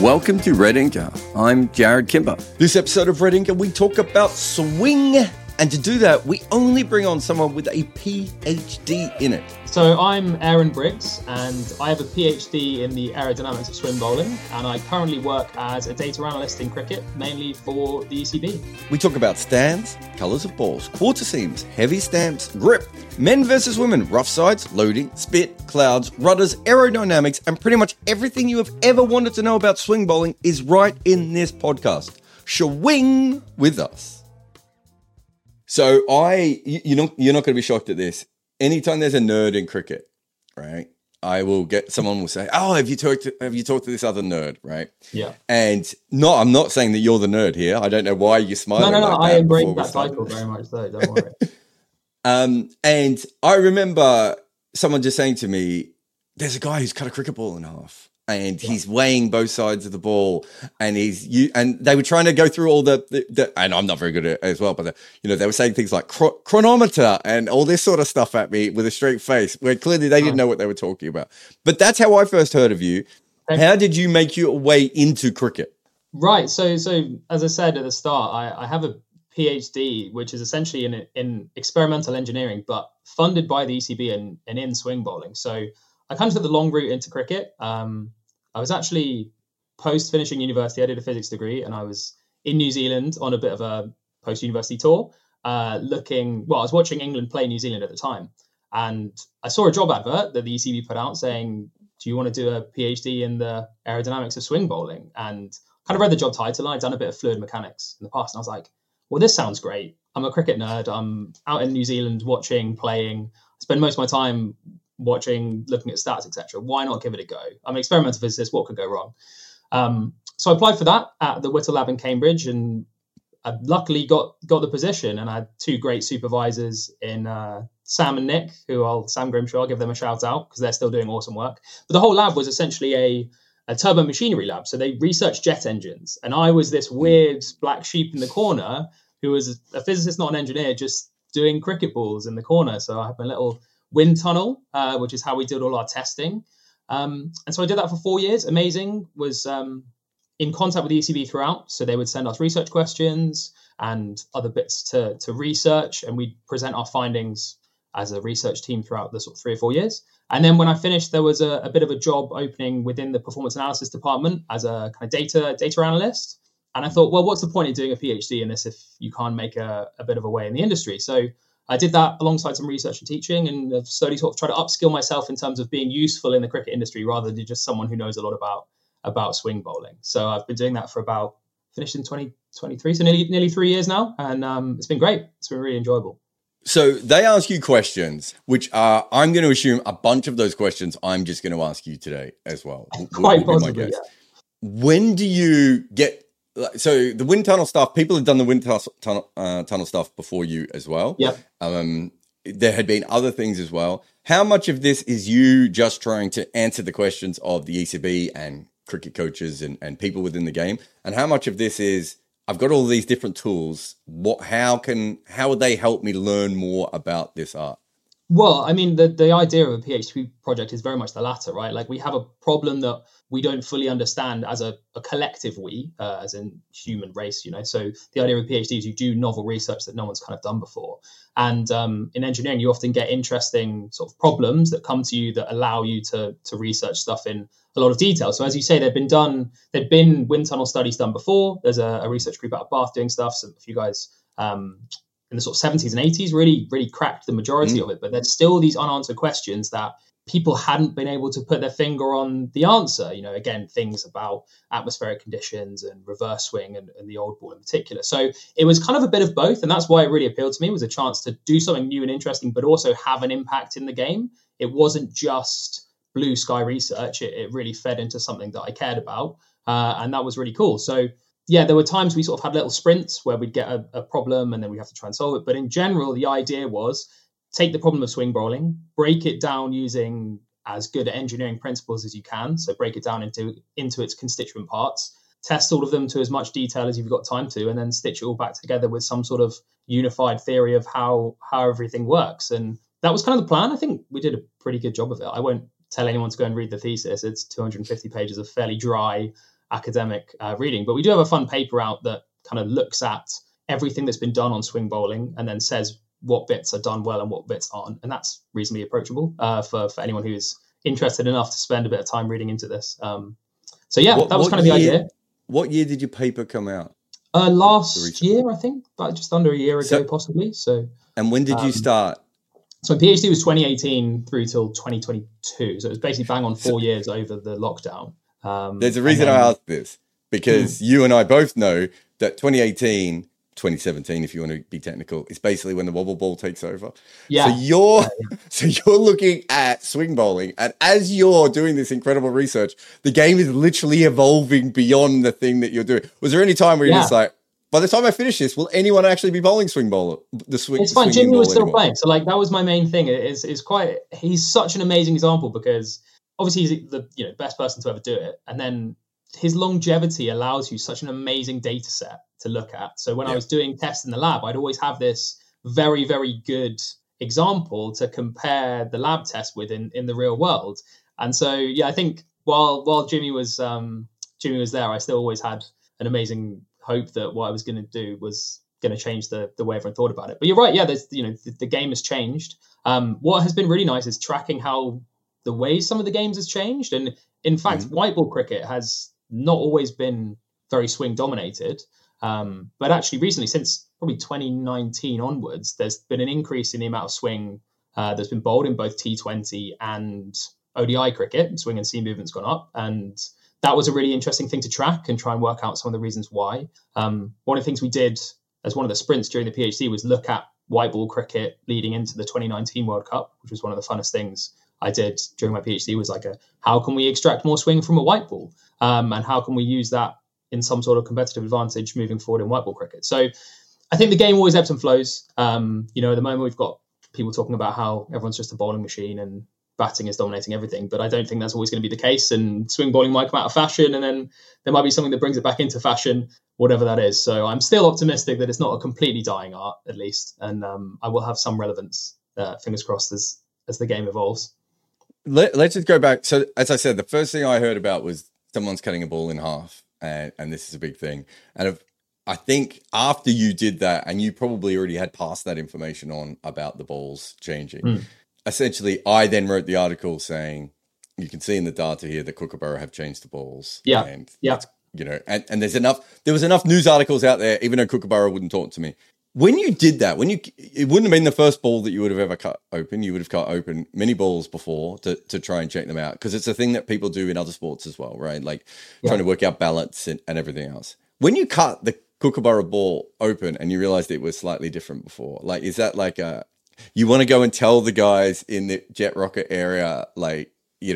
Welcome to Red Inker. I'm Jared Kimber. This episode of Red Inker, we talk about swing. And to do that, we only bring on someone with a PhD in it. So I'm Aaron Briggs, and I have a PhD in the aerodynamics of swing bowling, and I currently work as a data analyst in cricket, mainly for the ECB. We talk about stands, colours of balls, quarter seams, heavy stamps, grip, men versus women, rough sides, loading, spit, clouds, rudders, aerodynamics, and pretty much everything you have ever wanted to know about swing bowling is right in this podcast. Swing with us. So you're not going to be shocked at this. Anytime there's a nerd in cricket, right? Someone will say, "Oh, have you talked to this other nerd?" Right? Yeah. And no, I'm not saying that you're the nerd here. I don't know why you're smiling. No. Like I embrace that title very much, though. Don't worry. And I remember someone just saying to me, "There's a guy who's cut a cricket ball in half." And he's weighing both sides of the ball, and they were trying to go through all the and I'm not very good at it as well, but they were saying things like chronometer and all this sort of stuff at me with a straight face, where clearly they didn't know what they were talking about. But that's how I first heard of you. How did you make your way into cricket? Right. So as I said at the start, I have a PhD, which is essentially in experimental engineering, but funded by the ECB and in swing bowling. So I kind of took the long route into cricket. I was actually post-finishing university. I did a physics degree, and I was in New Zealand on a bit of a post-university tour, I was watching England play New Zealand at the time, and I saw a job advert that the ECB put out saying, "Do you want to do a PhD in the aerodynamics of swing bowling?" And kind of read the job title, and I'd done a bit of fluid mechanics in the past, and I was like, well, this sounds great. I'm a cricket nerd. I'm out in New Zealand watching, playing. I spend most of my time watching, looking at stats, etc. Why not give it a go? I'm an experimental physicist. What could go wrong? So I applied for that at the Whittle Lab in Cambridge, and I luckily got the position. And I had two great supervisors in Sam and Nick, Sam Grimshaw, I'll give them a shout out because they're still doing awesome work. But the whole lab was essentially a turbo machinery lab. So they researched jet engines, and I was this weird black sheep in the corner who was a physicist, not an engineer, just doing cricket balls in the corner. So I had my little wind tunnel, which is how we did all our testing. And so I did that for 4 years. Amazing. Was in contact with the ECB throughout. So they would send us research questions and other bits to research, and we'd present our findings as a research team throughout the sort of 3 or 4 years. And then when I finished, there was a bit of a job opening within the performance analysis department as a kind of data analyst. And I thought, well, what's the point of doing a PhD in this if you can't make a bit of a way in the industry? So I did that alongside some research and teaching, and I've slowly sort of tried to upskill myself in terms of being useful in the cricket industry rather than just someone who knows a lot about swing bowling. So I've been doing that for finished in 2023, so nearly 3 years now, and it's been great. It's been really enjoyable. So they ask you questions, which I'm going to assume a bunch of those questions I'm just going to ask you today as well. Quite possibly, yeah. When do you get... So the wind tunnel stuff, people have done the wind tunnel stuff before you as well. Yeah. There had been other things as well. How much of this is you just trying to answer the questions of the ECB and cricket coaches and people within the game? And how much of this is, I've got all these different tools. How would they help me learn more about this art? Well, I mean, the idea of a PhD project is very much the latter, right? Like, we have a problem that we don't fully understand as a collective as in human race, So the idea of a PhD is you do novel research that no one's kind of done before. And in engineering, you often get interesting sort of problems that come to you that allow you to research stuff in a lot of detail. So as you say, there'd been wind tunnel studies done before. There's a research group out of Bath doing stuff. So a few guys in the sort of 70s and 80s really cracked the majority of it. But there's still these unanswered questions that people hadn't been able to put their finger on the answer. Again, things about atmospheric conditions and reverse swing and the old ball in particular. So it was kind of a bit of both. And that's why it really appealed to me, was a chance to do something new and interesting, but also have an impact in the game. It wasn't just blue sky research. It really fed into something that I cared about. And that was really cool. So yeah, there were times we sort of had little sprints where we'd get a problem and then we have to try and solve it. But in general, the idea was take the problem of swing bowling, break it down using as good engineering principles as you can. So break it down into its constituent parts, test all of them to as much detail as you've got time to, and then stitch it all back together with some sort of unified theory of how everything works. And that was kind of the plan. I think we did a pretty good job of it. I won't tell anyone to go and read the thesis. It's 250 pages of fairly dry academic reading. But we do have a fun paper out that kind of looks at everything that's been done on swing bowling and then says what bits are done well and what bits aren't. And that's reasonably approachable for anyone who is interested enough to spend a bit of time reading into this. So yeah, that was kind of the idea. What year did your paper come out? Last year, I think, about just under a year ago, possibly. So. And when did you start? So my PhD was 2018 through till 2022. So it was basically bang on 4 years over the lockdown. There's a reason I asked this, because you and I both know that 2017, if you want to be technical, is basically when the wobble ball takes over. Yeah. So you're looking at swing bowling, and as you're doing this incredible research, the game is literally evolving beyond the thing that you're doing. Was there any time where you're just like, by the time I finish this, will anyone actually be bowling swing bowler? It's fine. Jimmy was still playing, so like that was my main thing. He's such an amazing example, because obviously he's the best person to ever do it, and then his longevity allows you such an amazing data set to look at. So when I was doing tests in the lab, I'd always have this very, very good example to compare the lab test with in the real world. And so, I think while Jimmy was there, I still always had an amazing hope that what I was going to do was going to change the way everyone thought about it. But you're right. Yeah, there's, the game has changed. What has been really nice is tracking how the way some of the games has changed. And in fact, white ball cricket has not always been very swing dominated. But actually recently, since probably 2019 onwards, there's been an increase in the amount of swing that's been bowled in both T20 and ODI cricket. Swing and seam movement's gone up. And that was a really interesting thing to track and try and work out some of the reasons why. One of the things we did as one of the sprints during the PhD was look at white ball cricket leading into the 2019 World Cup, which was one of the funnest things I did during my PhD, was like, how can we extract more swing from a white ball? And how can we use that in some sort of competitive advantage moving forward in white ball cricket? So I think the game always ebbs and flows. At the moment we've got people talking about how everyone's just a bowling machine and batting is dominating everything, but I don't think that's always going to be the case, and swing bowling might come out of fashion, and then there might be something that brings it back into fashion, whatever that is. So I'm still optimistic that it's not a completely dying art, at least, and I will have some relevance, fingers crossed, as the game evolves. Let's just go back. So as I said, the first thing I heard about was someone's cutting a ball in half, and this is a big thing. And I think after you did that, and you probably already had passed that information on about the balls changing, essentially I then wrote the article saying, you can see in the data here that Kookaburra have changed the balls. Yeah. And and there was enough news articles out there, even though Kookaburra wouldn't talk to me. When you did that, it wouldn't have been the first ball that you would have ever cut open. You would have cut open many balls before to try and check them out, because it's a thing that people do in other sports as well, right? Like trying to work out balance and everything else. When you cut the Kookaburra ball open and you realized it was slightly different before, like, is that like you want to go and tell the guys in the jet rocket area, like,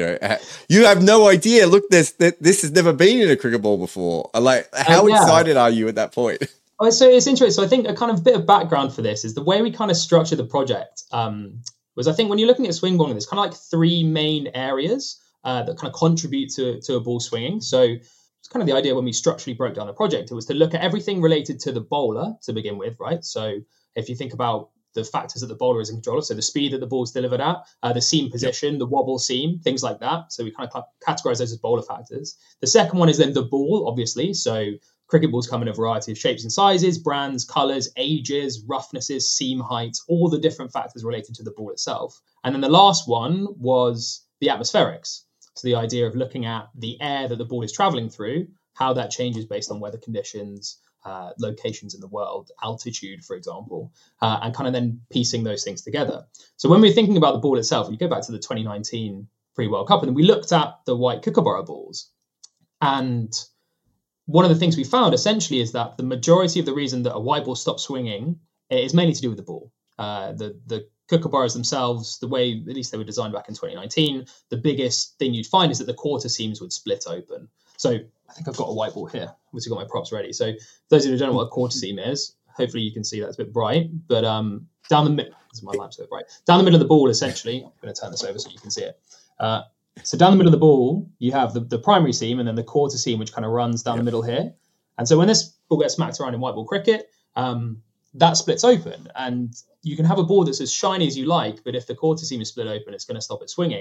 you have no idea. Look, this has never been in a cricket ball before. Like, how excited are you at that point? So it's interesting. So I think a kind of bit of background for this is the way we kind of structured the project. Was, I think when you're looking at swing bowling, there's kind of like three main areas that kind of contribute to a ball swinging. So it's kind of the idea when we structurally broke down the project. It was to look at everything related to the bowler to begin with, right? So if you think about the factors that the bowler is in control of, so the speed that the ball's delivered at, the seam position, the wobble seam, things like that. So we kind of categorize those as bowler factors. The second one is then the ball, obviously. So cricket balls come in a variety of shapes and sizes, brands, colours, ages, roughnesses, seam heights, all the different factors related to the ball itself. And then the last one was the atmospherics. So the idea of looking at the air that the ball is travelling through, how that changes based on weather conditions, locations in the world, altitude, for example, and kind of then piecing those things together. So when we're thinking about the ball itself, you go back to the 2019 pre-World Cup, and then we looked at the white Kookaburra balls. And one of the things we found essentially is that the majority of the reason that a white ball stopped swinging is mainly to do with the ball. The Kookaburras themselves, the way at least they were designed back in 2019, the biggest thing you'd find is that the quarter seams would split open. So I think I've got a white ball here, which I've got my props ready. So those who don't know what a quarter seam is, hopefully you can see that it's a bit bright, but down the middle, my lamp's a bit bright. Down the middle of the ball, essentially, I'm going to turn this over so you can see it. So down the middle of the ball, you have the primary seam and then the quarter seam, which kind of runs down the middle here. And so when this ball gets smacked around in white ball cricket, that splits open. And you can have a ball that's as shiny as you like, but if the quarter seam is split open, it's going to stop it swinging.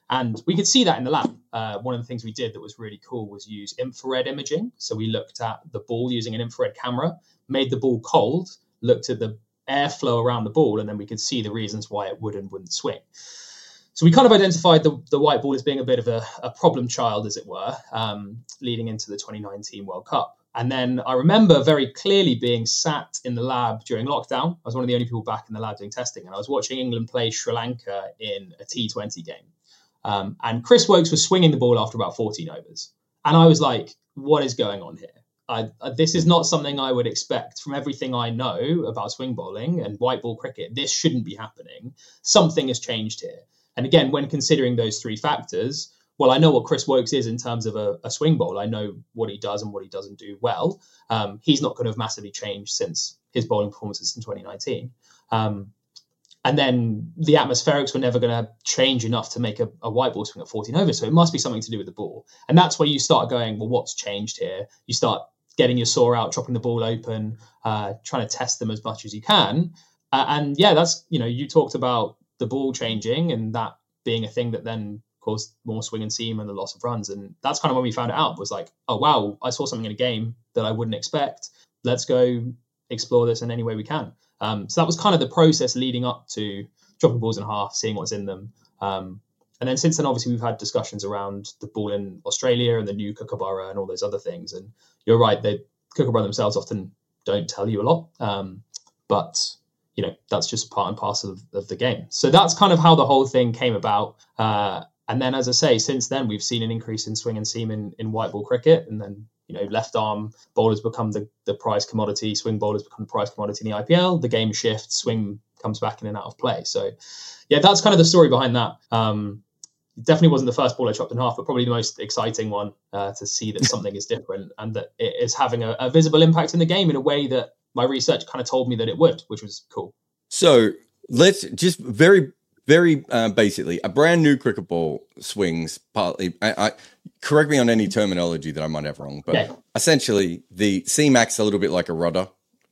And we could see that in the lab. One of the things we did that was really cool was use infrared imaging. So we looked at the ball using an infrared camera, made the ball cold, looked at the airflow around the ball, and then we could see the reasons why it would and wouldn't swing. So we kind of identified the white ball as being a bit of a problem child, as it were, leading into the 2019 World Cup. And then I remember very clearly being sat in the lab during lockdown. I was one of the only people back in the lab doing testing, and I was watching England play Sri Lanka in a T20 game. And Chris Woakes was swinging the ball after about 14 overs. And I was like, what is going on here? This is not something I would expect from everything I know about swing bowling and white ball cricket. This shouldn't be happening. Something has changed here. And again, when considering those three factors, well, I know what Chris Woakes is in terms of a swing bowler. I know what he does and what he doesn't do well. He's not going to have massively changed since his bowling performances in 2019. And then the atmospherics were never going to change enough to make a white ball swing at 14 overs. So it must be something to do with the ball. And that's where you start going, well, what's changed here? You start getting your saw out, chopping the ball open, trying to test them as much as you can. And yeah, that's, you talked about the ball changing and that being a thing that then caused more swing and seam and the loss of runs. And that's kind of when we found it out, was like, oh, wow, I saw something in a game that I wouldn't expect. Let's go explore this in any way we can. So that was kind of the process leading up to dropping balls in half, seeing what's in them. And then since then, obviously, we've had discussions around the ball in Australia and the new Kookaburra and all those other things. And you're right, the Kookaburra themselves often don't tell you a lot. But that's just part and parcel of the game. So that's kind of how the whole thing came about. And then, as I say, since then, we've seen an increase in swing and seam in white ball cricket. And then, left arm bowlers become the prize commodity, swing bowlers become the prize commodity in the IPL. The game shifts, swing comes back in and out of play. So, yeah, that's kind of the story behind that. It definitely wasn't the first ball I chopped in half, but probably the most exciting one to see that something is different and that it is having a visible impact in the game in a way that my research kind of told me that it would, which was cool. So let's just very, very basically, a brand new cricket ball swings partly. I correct me on any terminology that I might have wrong, but essentially the seam acts a little bit like a rudder.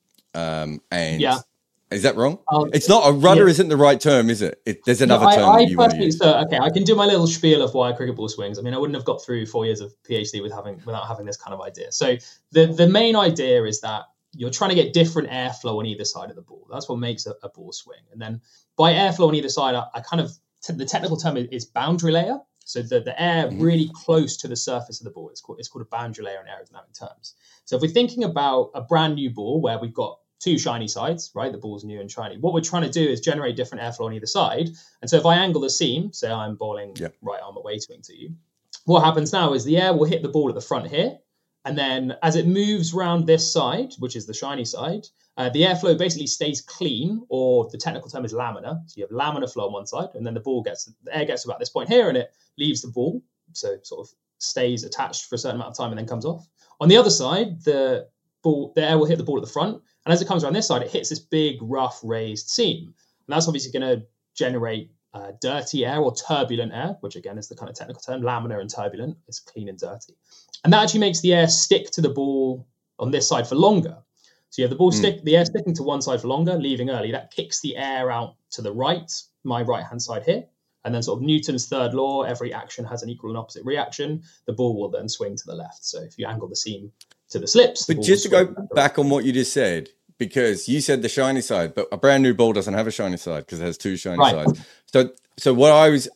And yeah. Is that wrong? It's not a rudder. Yeah. Isn't the right term, is it? There's another term. I can do my little spiel of why a cricket ball swings. I mean, I wouldn't have got through 4 years of PhD without having this kind of idea. So the main idea is that you're trying to get different airflow on either side of the ball. That's what makes a ball swing. And then by airflow on either side, the technical term is boundary layer. So the air really close to the surface of the ball. It's called a boundary layer in aerodynamic terms. So if we're thinking about a brand new ball where we've got two shiny sides, right? The ball's new and shiny. What we're trying to do is generate different airflow on either side. And so if I angle the seam, say I'm bowling right arm away swing to you, what happens now is the air will hit the ball at the front here. And then as it moves around this side, which is the shiny side, the airflow basically stays clean, or the technical term is laminar. So you have laminar flow on one side, and then the air gets to about this point here, and it leaves the ball, so sort of stays attached for a certain amount of time and then comes off. On the other side, the air will hit the ball at the front, and as it comes around this side, it hits this big, rough, raised seam. And that's obviously going to generate dirty air or turbulent air, which again is the kind of technical term. Laminar and turbulent is clean and dirty. And that actually makes the air stick to the ball on this side for longer. So you have the air sticking to one side for longer, leaving early. That kicks the air out to the right, my right-hand side here. And then sort of Newton's third law, every action has an equal and opposite reaction. The ball will then swing to the left. So if you angle the seam to the slips. But just to go back on what you just said, because you said the shiny side, but a brand new ball doesn't have a shiny side because it has two shiny sides. So what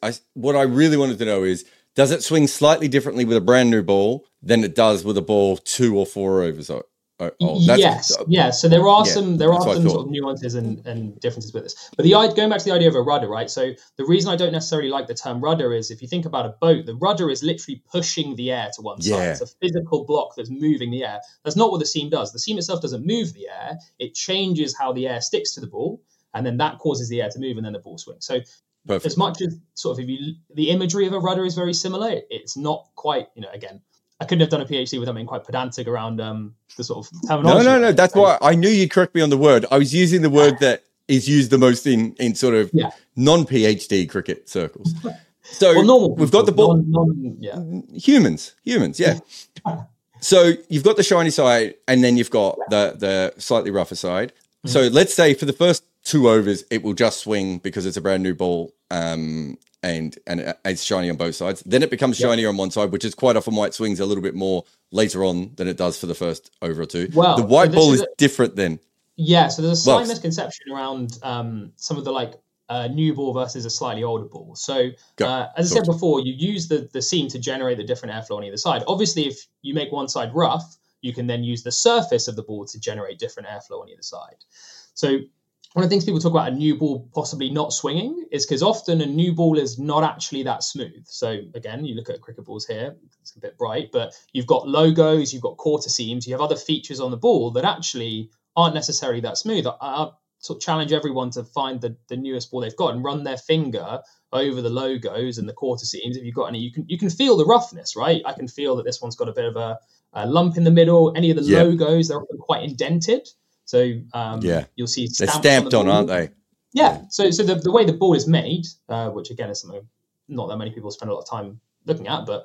I really wanted to know is, does it swing slightly differently with a brand new ball than it does with a ball 2 or 4 overs? Yes. So there are some sort of nuances and differences with this. But going back to the idea of a rudder, right? So the reason I don't necessarily like the term rudder is, if you think about a boat, the rudder is literally pushing the air to one side. It's a physical block that's moving the air. That's not what the seam does. The seam itself doesn't move the air. It changes how the air sticks to the ball, and then that causes the air to move, and then the ball swings. So perfect. As much as sort of the imagery of a rudder is very similar, it's not quite, again, I couldn't have done a PhD without being quite pedantic around the sort of terminology. No. That's why I knew you'd correct me on the word. I was using the word that is used the most in sort of non-PhD cricket circles. So we've got the ball. Humans, yeah. So you've got the shiny side, and then you've got the slightly rougher side. So let's say for the first 2 overs, it will just swing because it's a brand new ball, and it's shiny on both sides. Then it becomes shinier on one side, which is quite often why it swings a little bit more later on than it does for the first over or two. Well, the white ball is different then. Yeah, so there's a slight misconception around some of the like new ball versus a slightly older ball. So as I said before, you use the seam to generate the different airflow on either side. Obviously, if you make one side rough, you can then use the surface of the ball to generate different airflow on either side. So one of the things people talk about a new ball possibly not swinging is because often a new ball is not actually that smooth. So again, you look at cricket balls here, it's a bit bright, but you've got logos, you've got quarter seams, you have other features on the ball that actually aren't necessarily that smooth. I sort of challenge everyone to find the newest ball they've got and run their finger over the logos and the quarter seams. If you've got any, you can feel the roughness, right? I can feel that this one's got a bit of a lump in the middle. Any of the logos, they're often quite indented. So you'll see they're stamped on, aren't they? Yeah. So the way the ball is made, which again is something not that many people spend a lot of time looking at, but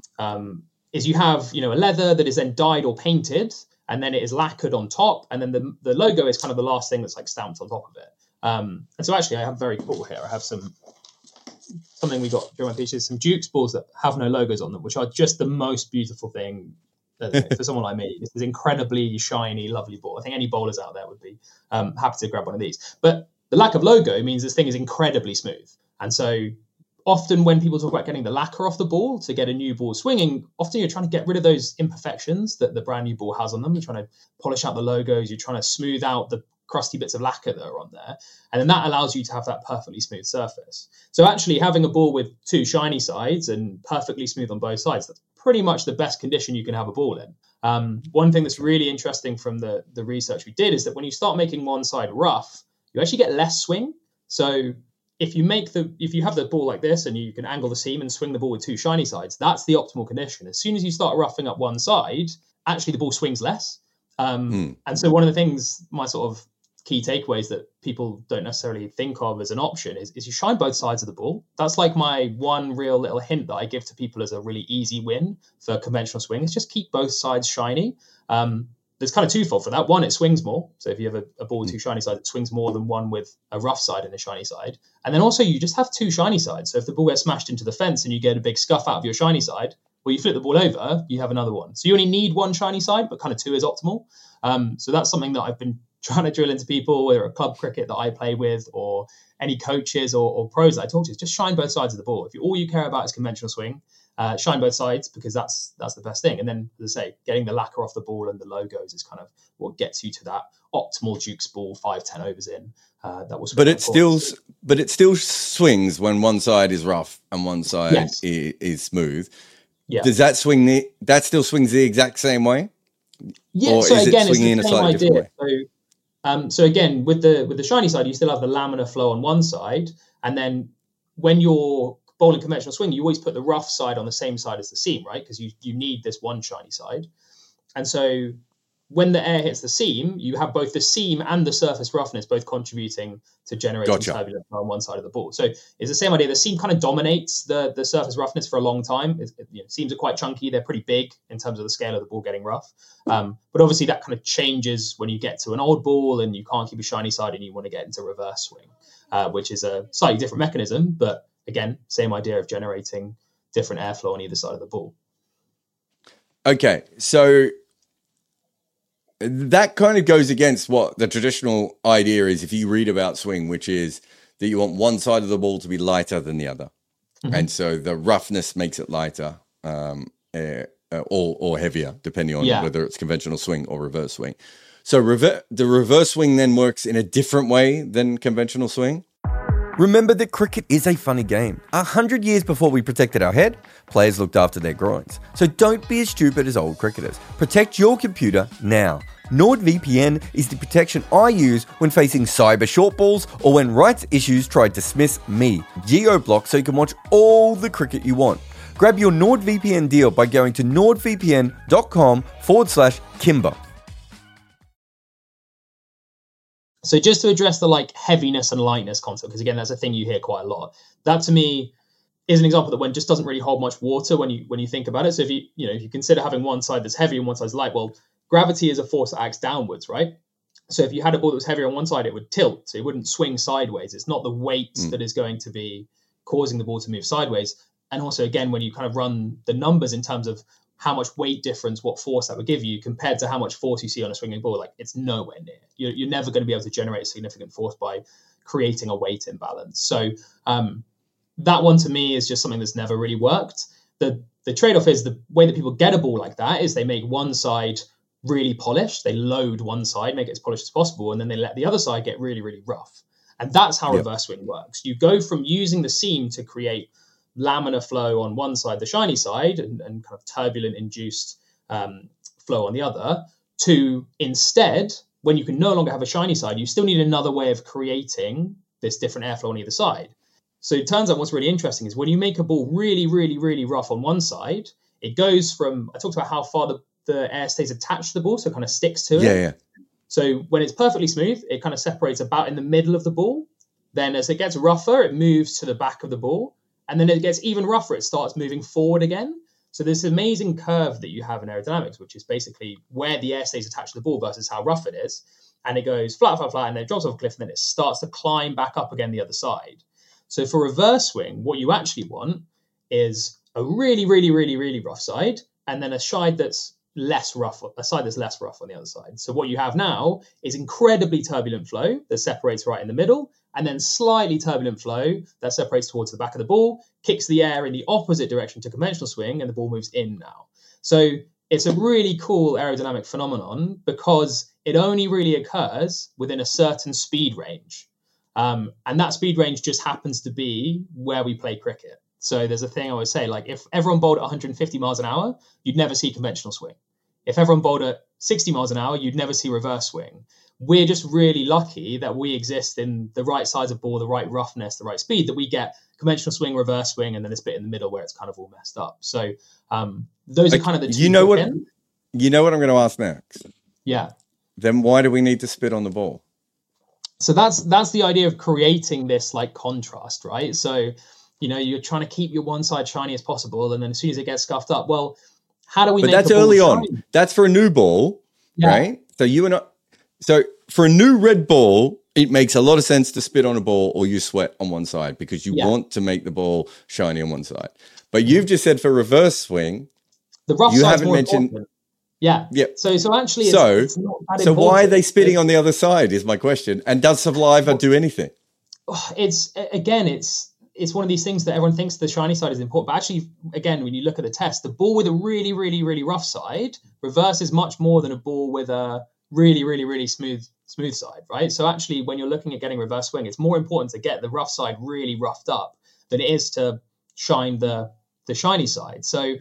is you have a leather that is then dyed or painted, and then it is lacquered on top, and then the logo is kind of the last thing that's like stamped on top of it. And so actually, I have very cool here. I have something we got during my PhD, some Dukes balls that have no logos on them, which are just the most beautiful thing. For someone like me, this is incredibly shiny, lovely ball. I think any bowlers out there would be happy to grab one of these. But the lack of logo means this thing is incredibly smooth. And so often when people talk about getting the lacquer off the ball to get a new ball swinging, often you're trying to get rid of those imperfections that the brand new ball has on them. You're trying to polish out the logos. You're trying to smooth out the crusty bits of lacquer that are on there. And then that allows you to have that perfectly smooth surface. So actually having a ball with 2 shiny sides and perfectly smooth on both sides, that's pretty much the best condition you can have a ball in. One thing that's really interesting from the research we did is that when you start making one side rough, you actually get less swing. So if you have the ball like this and you can angle the seam and swing the ball with 2 shiny sides, that's the optimal condition. As soon as you start roughing up one side, actually the ball swings less. And so one of the things, my sort of key takeaways that people don't necessarily think of as an option is you shine both sides of the ball. That's like my one real little hint that I give to people as a really easy win for conventional swing is just keep both sides shiny. There's kind of twofold for that. One, it swings more. So if you have a ball with 2 shiny sides, it swings more than one with a rough side and a shiny side. And then also you just have 2 shiny sides. So if the ball gets smashed into the fence and you get a big scuff out of your shiny side, well, you flip the ball over, you have another one. So you only need 1 shiny side, but kind of 2 is optimal. So that's something that I've been trying to drill into people, whether at club cricket that I play with or any coaches or pros that I talk to, is just shine both sides of the ball. If all you care about is conventional swing, shine both sides because that's the best thing. And then, as I say, getting the lacquer off the ball and the logos is kind of what gets you to that optimal Dukes ball 5-10 overs in. That was. But it still swings when one side is rough and one side is smooth. Yeah. Does that swing? That still swings the exact same way? Yeah. Or so is again, it swinging in a slightly different way? So again, with the shiny side, you still have the laminar flow on one side, and then when you're bowling conventional swing, you always put the rough side on the same side as the seam, right? Because you need this one shiny side. And so when the air hits the seam, you have both the seam and the surface roughness both contributing to generating turbulence on one side of the ball. So it's the same idea. The seam kind of dominates the surface roughness for a long time. Seams are quite chunky. They're pretty big in terms of the scale of the ball getting rough. But obviously that kind of changes when you get to an old ball and you can't keep a shiny side and you want to get into reverse swing, which is a slightly different mechanism. But again, same idea of generating different airflow on either side of the ball. Okay, so that kind of goes against what the traditional idea is if you read about swing, which is that you want one side of the ball to be lighter than the other. Mm-hmm. And so the roughness makes it lighter or heavier, depending on whether it's conventional swing or reverse swing. So the reverse swing then works in a different way than conventional swing? Remember that cricket is a funny game. 100 years before we protected our head, players looked after their groins. So don't be as stupid as old cricketers. Protect your computer now. NordVPN is the protection I use when facing cyber short balls or when rights issues try to dismiss me. Geo-block so you can watch all the cricket you want. Grab your NordVPN deal by going to nordvpn.com/Kimber. So just to address the heaviness and lightness concept, because again, that's a thing you hear quite a lot. That to me is an example that one just doesn't really hold much water when you think about it. So if you consider having one side that's heavy and one side's light, well, gravity is a force that acts downwards, right? So if you had a ball that was heavier on one side, it would tilt. So it wouldn't swing sideways. It's not the weight that is going to be causing the ball to move sideways. And also, again, when you kind of run the numbers in terms of how much weight difference, what force that would give you compared to how much force you see on a swinging ball, like it's nowhere near. You're never going to be able to generate significant force by creating a weight imbalance. So that one to me is just something that's never really worked. The trade-off is the way that people get a ball like that is they make one side really polished. They load one side, make it as polished as possible, and then they let the other side get really, really rough. And that's how reverse swing works. You go from using the seam to create laminar flow on one side, the shiny side, and kind of turbulent induced flow on the other, to instead, when you can no longer have a shiny side, you still need another way of creating this different airflow on either side. So it turns out what's really interesting is when you make a ball really, really, really rough on one side, it goes from, I talked about how far the air stays attached to the ball, so it kind of sticks to it. Yeah. So when it's perfectly smooth, it kind of separates about in the middle of the ball. Then as it gets rougher, it moves to the back of the ball. And then it gets even rougher, it starts moving forward again. So this amazing curve that you have in aerodynamics, which is basically where the air stays attached to the ball versus how rough it is. And it goes flat, flat, flat, and then it drops off a cliff, and then it starts to climb back up again the other side. So for reverse swing, what you actually want is a really, really, really, really rough side, and then a side that's less rough on the other side. So what you have now is incredibly turbulent flow that separates right in the middle, and then slightly turbulent flow that separates towards the back of the ball, kicks the air in the opposite direction to conventional swing, and the ball moves in now. So it's a really cool aerodynamic phenomenon because it only really occurs within a certain speed range. And that speed range just happens to be where we play cricket. So there's a thing I always say, like if everyone bowled at 150 miles an hour, you'd never see conventional swing. If everyone bowled at 60 miles an hour, you'd never see reverse swing. We're just really lucky that we exist in the right size of ball, the right roughness, the right speed, that we get conventional swing, reverse swing, and then this bit in the middle where it's kind of all messed up. So those are kind of the two. You know what I'm going to ask next? Yeah. Then why do we need to spit on the ball? So that's the idea of creating this like contrast, right? So, you're trying to keep your one side shiny as possible, and then as soon as it gets scuffed up, well, how do we? But make that's early on. That's for a new ball, right? So for a new red ball, it makes a lot of sense to spit on a ball or you sweat on one side because you want to make the ball shiny on one side. But you've just said for reverse swing, the rough side's more important. Yeah. So actually, it's not that important. Why are they spitting on the other side is my question. And does saliva do anything? It's one of these things that everyone thinks the shiny side is important. But actually, again, when you look at the test, the ball with a really, really, really rough side reverses much more than a ball with a really, really, really smooth side, right? So actually, when you're looking at getting reverse swing, it's more important to get the rough side really roughed up than it is to shine the shiny side. So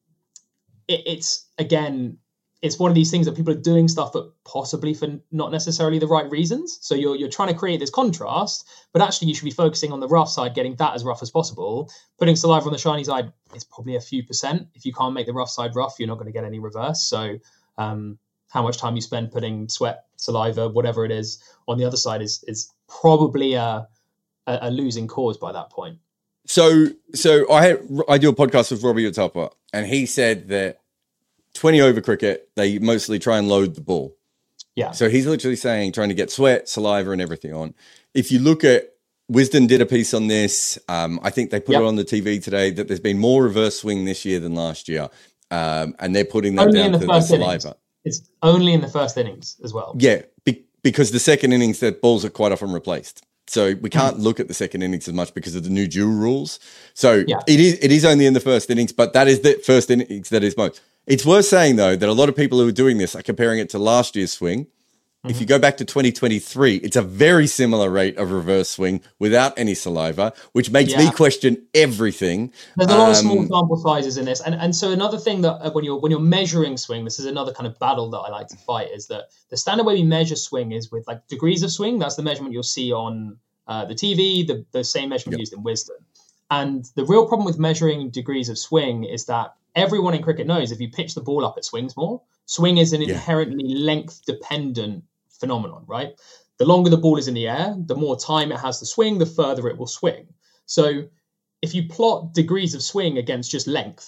it's one of these things that people are doing stuff, but possibly for not necessarily the right reasons. So you're trying to create this contrast, but actually you should be focusing on the rough side, getting that as rough as possible. Putting saliva on the shiny side is probably a few percent. If you can't make the rough side rough, you're not going to get any reverse. So how much time you spend putting sweat, saliva, whatever it is, on the other side is probably a losing cause by that point. So I do a podcast with Robbie Utapa, and he said that 20 over cricket, they mostly try and load the ball. Yeah. So he's literally saying, trying to get sweat, saliva, and everything on. If you look at, Wisden did a piece on this. I think they put it on the TV today that there's been more reverse swing this year than last year. And they're putting that down to the saliva. It's only in the first innings as well. Yeah, because the second innings, the balls are quite often replaced. So we can't look at the second innings as much because of the new dual rules. So it is only in the first innings, but that is the first innings that is most. It's worth saying, though, that a lot of people who are doing this are comparing it to last year's swing. Mm-hmm. If you go back to 2023, it's a very similar rate of reverse swing without any saliva, which makes me question everything. There's a lot of small sample sizes in this. And so another thing that when you're measuring swing, this is another kind of battle that I like to fight, is that the standard way we measure swing is with like degrees of swing. That's the measurement you'll see on the TV, the same measurement used in Wisden. And the real problem with measuring degrees of swing is that everyone in cricket knows if you pitch the ball up, it swings more. Swing is an inherently length-dependent phenomenon, right? The longer the ball is in the air, the more time it has to swing, the further it will swing. So if you plot degrees of swing against just length,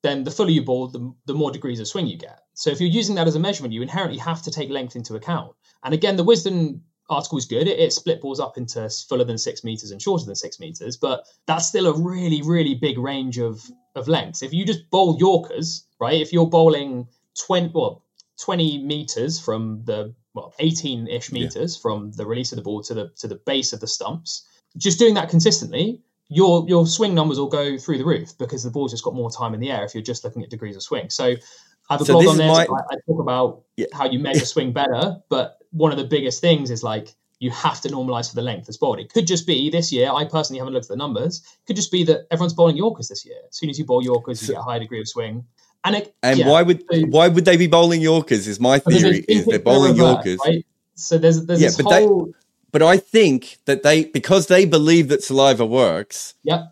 then the fuller you ball, the more degrees of swing you get. So if you're using that as a measurement, you inherently have to take length into account. And again, the Wisden article is good. It split balls up into fuller than 6 meters and shorter than 6 meters, but that's still a really, really big range of lengths. If you just bowl Yorkers, right, if you're bowling 20 meters from the 18-ish meters from the release of the ball to the base of the stumps, just doing that consistently, your swing numbers will go through the roof because the ball's just got more time in the air if you're just looking at degrees of swing. So I have a blog on there. I talk about how you measure swing better, but one of the biggest things is like you have to normalize for the length that's bowled. It could just be this year, I personally haven't looked at the numbers, it could just be that everyone's bowling Yorkers this year. As soon as you bowl Yorkers, you get a high degree of swing. Why would they be bowling Yorkers is my theory, is they're bowling Yorkers. Right? So there's this whole... But I think that because they believe that saliva works,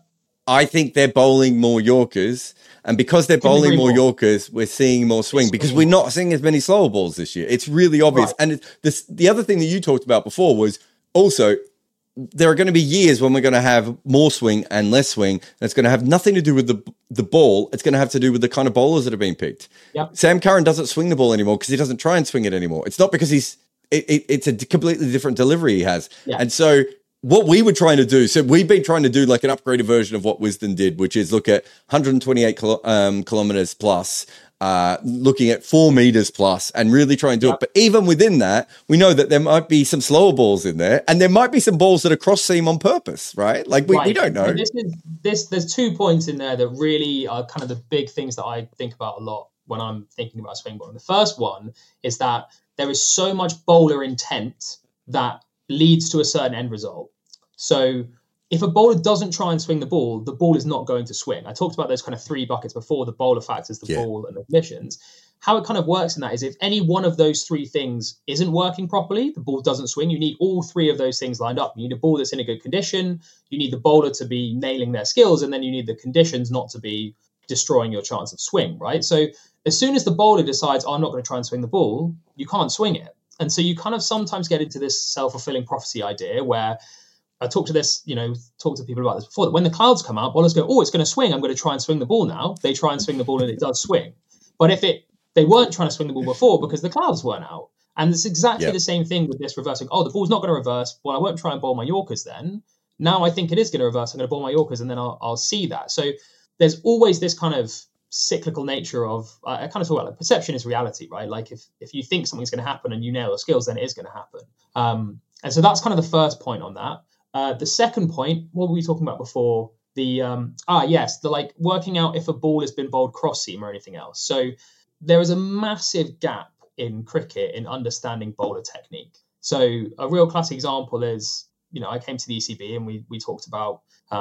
I think they're bowling more Yorkers. And because they're bowling more Yorkers, we're seeing more swing because we're not seeing as many slower balls this year. It's really obvious. Right. And the other thing that you talked about before was also there are going to be years when we're going to have more swing and less swing. And it's going to have nothing to do with the ball. It's going to have to do with the kind of bowlers that are being picked. Yep. Sam Curran doesn't swing the ball anymore because he doesn't try and swing it anymore. It's not because it's a completely different delivery he has. Yeah. And so what we were trying to do, so we've been trying to do like an upgraded version of what Wisden did, which is look at 128 kilometers plus, looking at 4 meters plus and really try and do it. But even within that, we know that there might be some slower balls in there and there might be some balls that are cross seam on purpose, right? Like we don't know. There's 2 points in there that really are kind of the big things that I think about a lot when I'm thinking about swing bowling. The first one is that there is so much bowler intent that leads to a certain end result. So if a bowler doesn't try and swing the ball is not going to swing. I talked about those kind of 3 buckets before, the bowler factors, the ball, and the conditions. How it kind of works in that is if any one of those 3 things isn't working properly, the ball doesn't swing. You need all 3 of those things lined up. You need a ball that's in a good condition. You need the bowler to be nailing their skills. And then you need the conditions not to be destroying your chance of swing, right? So as soon as the bowler decides, I'm not going to try and swing the ball, you can't swing it. And so you kind of sometimes get into this self-fulfilling prophecy idea where I talk to people about this before, that when the clouds come out, bowlers go, it's going to swing. I'm going to try and swing the ball now. They try and swing the ball and it does swing. But they weren't trying to swing the ball before because the clouds weren't out. And it's exactly the same thing with this reversing. The ball's not going to reverse. Well, I won't try and bowl my Yorkers then. Now I think it is going to reverse. I'm going to bowl my Yorkers and then I'll see that. So there's always this kind of cyclical nature of, I kind of talk about like perception is reality, right? Like if you think something's going to happen and you nail your skills, then it is going to happen. And so that's kind of the first point on that. The second point, what were we talking about before? The like working out if a ball has been bowled cross seam or anything else. So there is a massive gap in cricket in understanding bowler technique. So a real classic example is, I came to the ECB and we talked about,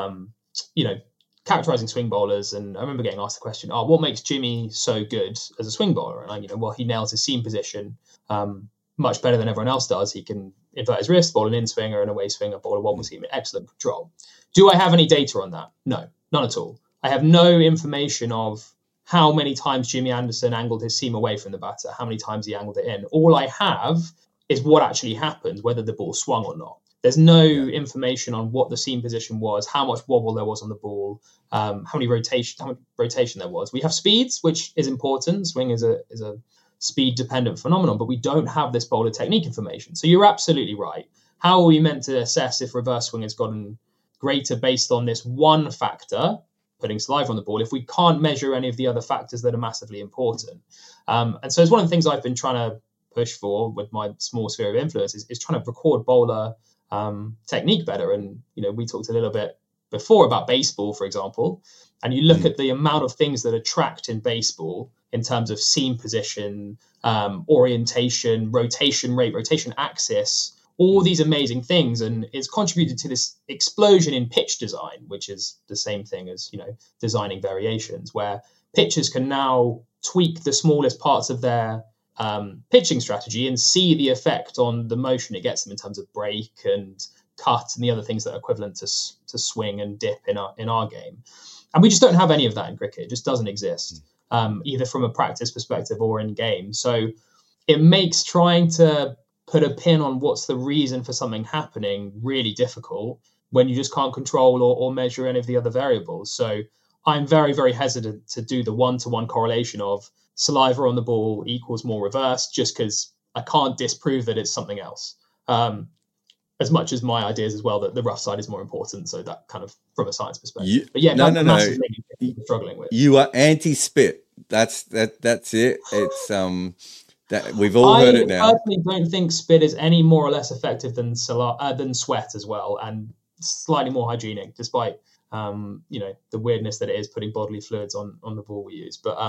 characterizing swing bowlers. And I remember getting asked the question, what makes Jimmy so good as a swing bowler? And he nails his seam position much better than everyone else does. He can invert his wrist, bowl an in swinger and away swinger, bowl a wobble seam, excellent control. Do I have any data on that? No, none at all. I have no information of how many times Jimmy Anderson angled his seam away from the batter, how many times he angled it in. All I have is what actually happened, whether the ball swung or not. There's no information on what the seam position was, how much wobble there was on the ball, how much rotation there was. We have speeds, which is important. Swing is a speed-dependent phenomenon, but we don't have this bowler technique information. So you're absolutely right. How are we meant to assess if reverse swing has gotten greater based on this one factor, putting saliva on the ball, if we can't measure any of the other factors that are massively important? And so it's one of the things I've been trying to push for with my small sphere of influence is trying to record bowler technique better. And, we talked a little bit before about baseball, for example, and you look at the amount of things that are tracked in baseball in terms of seam position, orientation, rotation rate, rotation axis, all these amazing things. And it's contributed to this explosion in pitch design, which is the same thing as, designing variations, where pitchers can now tweak the smallest parts of their pitching strategy and see the effect on the motion it gets them in terms of break and cut and the other things that are equivalent to swing and dip in our game. And we just don't have any of that in cricket. It just doesn't exist, either from a practice perspective or in game. So it makes trying to put a pin on what's the reason for something happening really difficult when you just can't control or measure any of the other variables. So I'm very, very hesitant to do the one-to-one correlation of saliva on the ball equals more reverse, just because I can't disprove that it's something else. As much as my idea is as well that the rough side is more important. So that kind of from a science perspective. But yeah, massive thing you're struggling with. You are anti-spit. That's it. It's that we've all heard it now. I personally don't think spit is any more or less effective than sweat as well, and slightly more hygienic, despite the weirdness that it is putting bodily fluids on the ball we use. But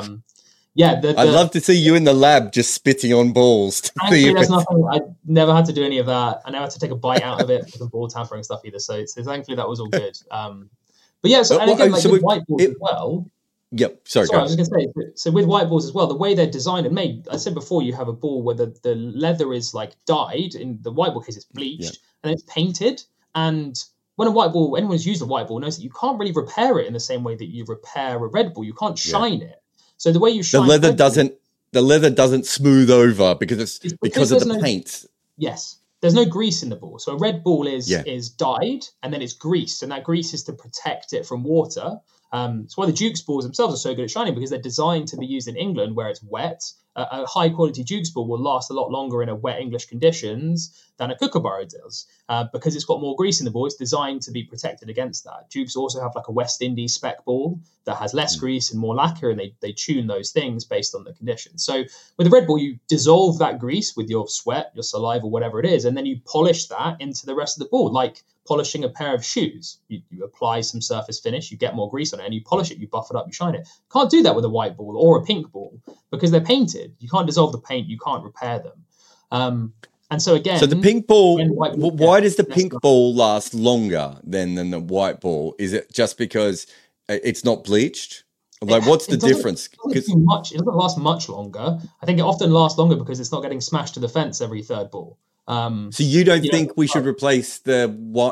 I'd love to see you in the lab just spitting on balls. There's nothing. I never had to do any of that. I never had to take a bite out of it for the ball tampering stuff either. So thankfully that was all good. But yeah, with white balls as well. Yep. Sorry, I was going to say. So with white balls as well, the way they're designed and made. I said before, you have a ball where the leather is like dyed. In the white ball case, it's bleached and it's painted. And when a white ball, anyone who's used a white ball knows that you can't really repair it in the same way that you repair a red ball. You can't shine it. So the way you shine the leather doesn't smooth over because it's because of the paint. Yes. There's no grease in the ball. So a red ball is dyed and then it's greased, and that grease is to protect it from water. It's why the Duke's balls themselves are so good at shining, because they're designed to be used in England where it's wet. A high quality Duke's ball will last a lot longer in a wet English conditions than a Kookaburra does, because it's got more grease in the ball. It's designed to be protected against that. Dukes also have like a West Indies spec ball that has less grease and more lacquer, and they tune those things based on the conditions. So with a red ball, you dissolve that grease with your sweat, your saliva, whatever it is, and then you polish that into the rest of the ball, like polishing a pair of shoes. You apply some surface finish, you get more grease on it, and you polish it, you buff it up, you shine it. Can't do that with a white ball or a pink ball because they're painted. You can't dissolve the paint, you can't repair them. And so again, so the pink ball, why does the pink ball last longer than the white ball? Is it just because it's not bleached? Like, what's the difference? It doesn't last much longer. I think it often lasts longer because it's not getting smashed to the fence every third ball. So you don't think we should replace the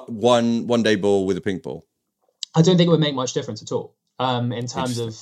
one day ball with a pink ball? I don't think it would make much difference at all in terms of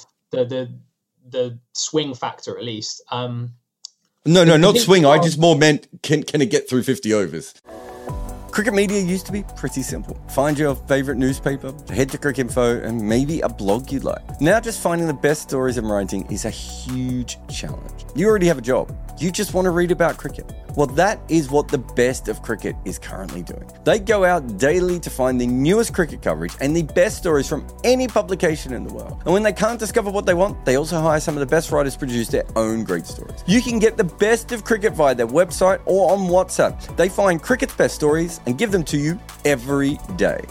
the swing factor, at least. No, not swing. I just more meant can it get through 50 overs? Cricket media used to be pretty simple. Find your favourite newspaper, head to Cricinfo, and maybe a blog you like. Now just finding the best stories and writing is a huge challenge. You already have a job. You just want to read about cricket. Well, that is what the best of cricket is currently doing. They go out daily to find the newest cricket coverage and the best stories from any publication in the world. And when they can't discover what they want, they also hire some of the best writers to produce their own great stories. You can get the best of cricket via their website or on WhatsApp. They find cricket's best stories and give them to you every day.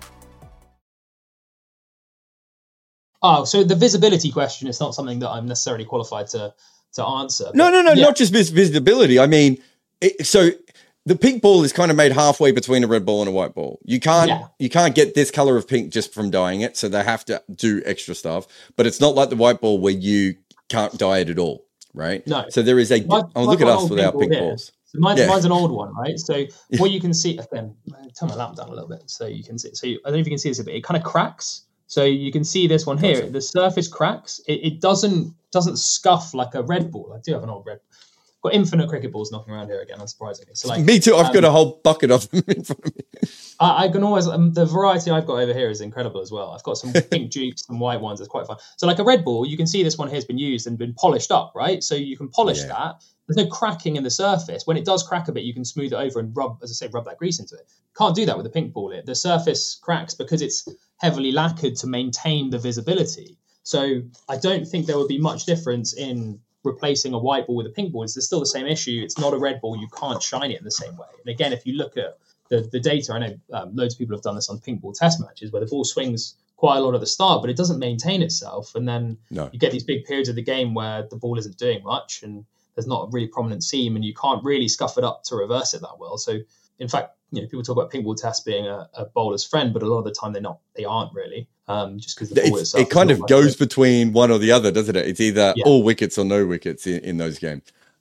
Oh, so the visibility question is not something that I'm necessarily qualified to answer. No, not just visibility. I mean, so the pink ball is kind of made halfway between a red ball and a white ball. You can't get this color of pink just from dyeing it, so they have to do extra stuff. But it's not like the white ball where you can't dye it at all, right? No. So there is a. Look at us with our pink balls. So mine's an old one, right? So what you can see, again, turn my lamp down a little bit so you can see. So I don't know if you can see this a bit. It kind of cracks. So you can see this one here. The surface cracks. It doesn't scuff like a red ball. I do have an old red. I've got infinite cricket balls knocking around here again, unsurprisingly. So me too. I've got a whole bucket of them in front of me. I can always the variety I've got over here is incredible as well. I've got some pink Dukes, some white ones. It's quite fun. So like a red ball, you can see this one here has been used and been polished up, right? So you can polish that. There's no cracking in the surface. When it does crack a bit, you can smooth it over and rub that grease into it. Can't do that with a pink ball. The surface cracks because it's heavily lacquered to maintain the visibility. So I don't think there would be much difference in replacing a white ball with a pink ball. It's still the same issue. It's not a red ball. You can't shine it in the same way. And again, if you look at the data, I know loads of people have done this on pink ball test matches where the ball swings quite a lot at the start, but it doesn't maintain itself. And then you get these big periods of the game where the ball isn't doing much and there's not a really prominent seam and you can't really scuff it up to reverse it that well. So in fact, people talk about pink ball test being a bowler's friend, but a lot of the time they aren't really. Just because the ball itself, it kind of goes between one or the other, doesn't it? It's either all wickets or no wickets in those games.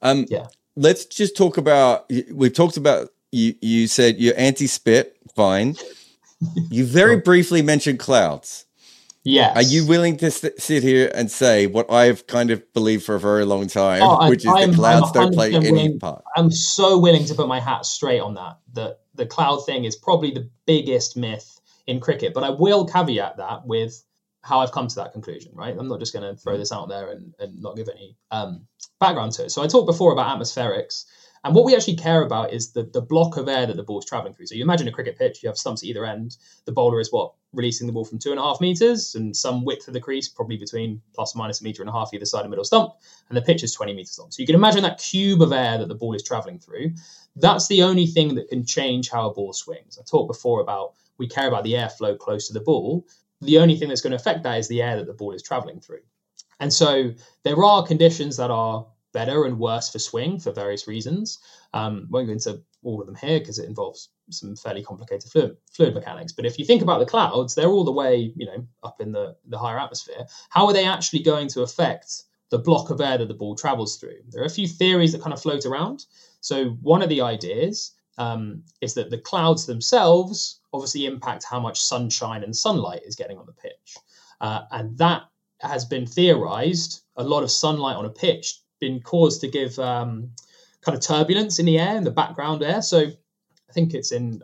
Let's just talk about. We've talked about. You said you're anti-spit. Fine. You very briefly mentioned clouds. Yes. Are you willing to sit here and say what I've kind of believed for a very long time, which is that clouds don't play any part? I'm so willing to put my hat straight on that. The cloud thing is probably the biggest myth in cricket, but I will caveat that with how I've come to that conclusion, right? I'm not just going to throw this out there and not give any background to it. So I talked before about atmospherics, and what we actually care about is the block of air that the ball's traveling through. So you imagine a cricket pitch, you have stumps at either end. The bowler is releasing the ball from 2.5 meters and some width of the crease, probably between plus or minus 1.5 meters either side of middle stump, and the pitch is 20 meters long. So you can imagine that cube of air that the ball is traveling through. That's the only thing that can change how a ball swings. I talked before about we care about the airflow close to the ball. The only thing that's going to affect that is the air that the ball is traveling through. And so there are conditions that are better and worse for swing for various reasons. Won't go into all of them here because it involves some fairly complicated fluid mechanics. But if you think about the clouds, they're all the way, up in the higher atmosphere. How are they actually going to affect the block of air that the ball travels through? There are a few theories that kind of float around. So one of the ideas is that the clouds themselves obviously impact how much sunshine and sunlight is getting on the pitch. And that has been theorized. A lot of sunlight on a pitch been caused to give kind of turbulence in the air, in the background air. So I think it's in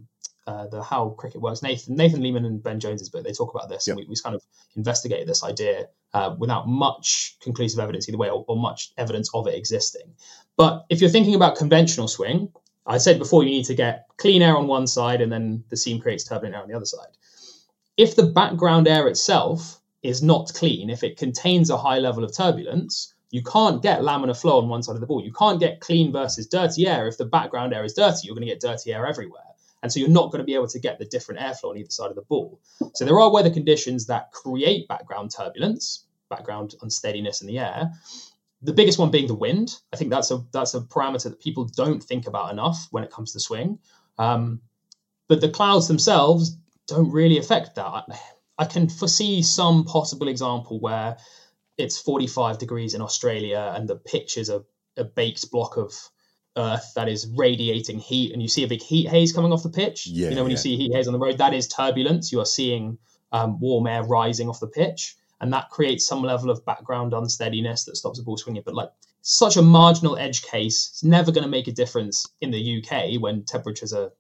the How Cricket Works, Nathan Lehman and Ben Jones's book. They talk about this, and we kind of investigated this idea without much conclusive evidence either way, or much evidence of it existing. But if you're thinking about conventional swing, I said before, you need to get clean air on one side and then the seam creates turbulent air on the other side. If the background air itself is not clean, if it contains a high level of turbulence, you can't get laminar flow on one side of the ball. You can't get clean versus dirty air. If the background air is dirty, you're going to get dirty air everywhere. And so you're not going to be able to get the different airflow on either side of the ball. So there are weather conditions that create background turbulence, background unsteadiness in the air. The biggest one being the wind. I think that's a parameter that people don't think about enough when it comes to swing. But the clouds themselves don't really affect that. I can foresee some possible example where it's 45 degrees in Australia and the pitch is a baked block of earth that is radiating heat, and you see a big heat haze coming off the pitch. You see heat haze on the road, that is turbulence. You are seeing warm air rising off the pitch, and that creates some level of background unsteadiness that stops the ball swinging. But like such a marginal edge case, it's never going to make a difference in the UK when temperatures are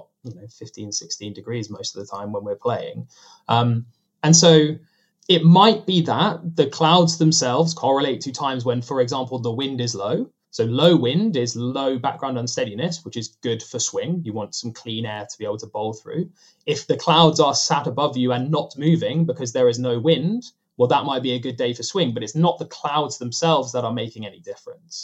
15, 16 degrees most of the time when we're playing. And so it might be that the clouds themselves correlate to times when, for example, the wind is low. So low wind is low background unsteadiness, which is good for swing. You want some clean air to be able to bowl through. If the clouds are sat above you and not moving because there is no wind, well, that might be a good day for swing, but it's not the clouds themselves that are making any difference.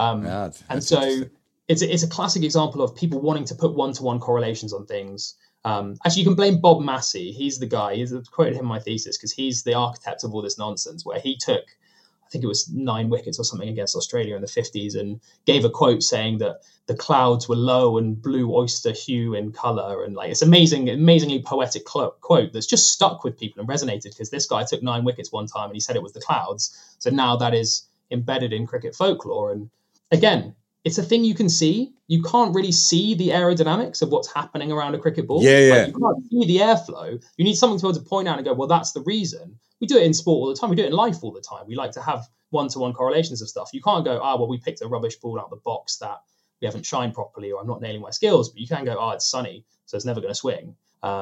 And so it's a classic example of people wanting to put one-to-one correlations on things. Actually, you can blame Bob Massey. He's the guy. I quoted him in my thesis because he's the architect of all this nonsense, where he took, I think it was 9 wickets or something against Australia in the 50s, and gave a quote saying that the clouds were low and blue oyster hue in colour. And like, it's amazingly poetic quote that's just stuck with people and resonated because this guy took 9 wickets one time and he said it was the clouds. So now that is embedded in cricket folklore. And again, it's a thing you can see. You can't really see the aerodynamics of what's happening around a cricket ball. Yeah. You can't see the airflow. You need something to be able to point out and go, well, that's the reason. We do it in sport all the time. We do it in life all the time. We like to have one-to-one correlations of stuff. You can't go, we picked a rubbish ball out of the box that we haven't shined properly, or I'm not nailing my skills. But you can go, it's sunny, so it's never going to swing.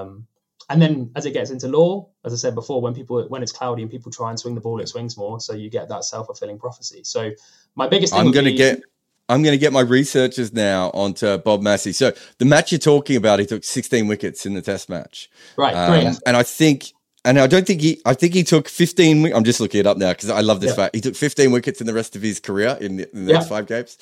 And then as it gets into law, as I said before, when it's cloudy and people try and swing the ball, it swings more. So you get that self-fulfilling prophecy. So my biggest thing I'm going to get my researchers now onto Bob Massey. So the match you're talking about, he took 16 wickets in the test match. Right. Great. And I think he took 15. I'm just looking it up now because I love this fact. He took 15 wickets in the rest of his career in the next 5 games.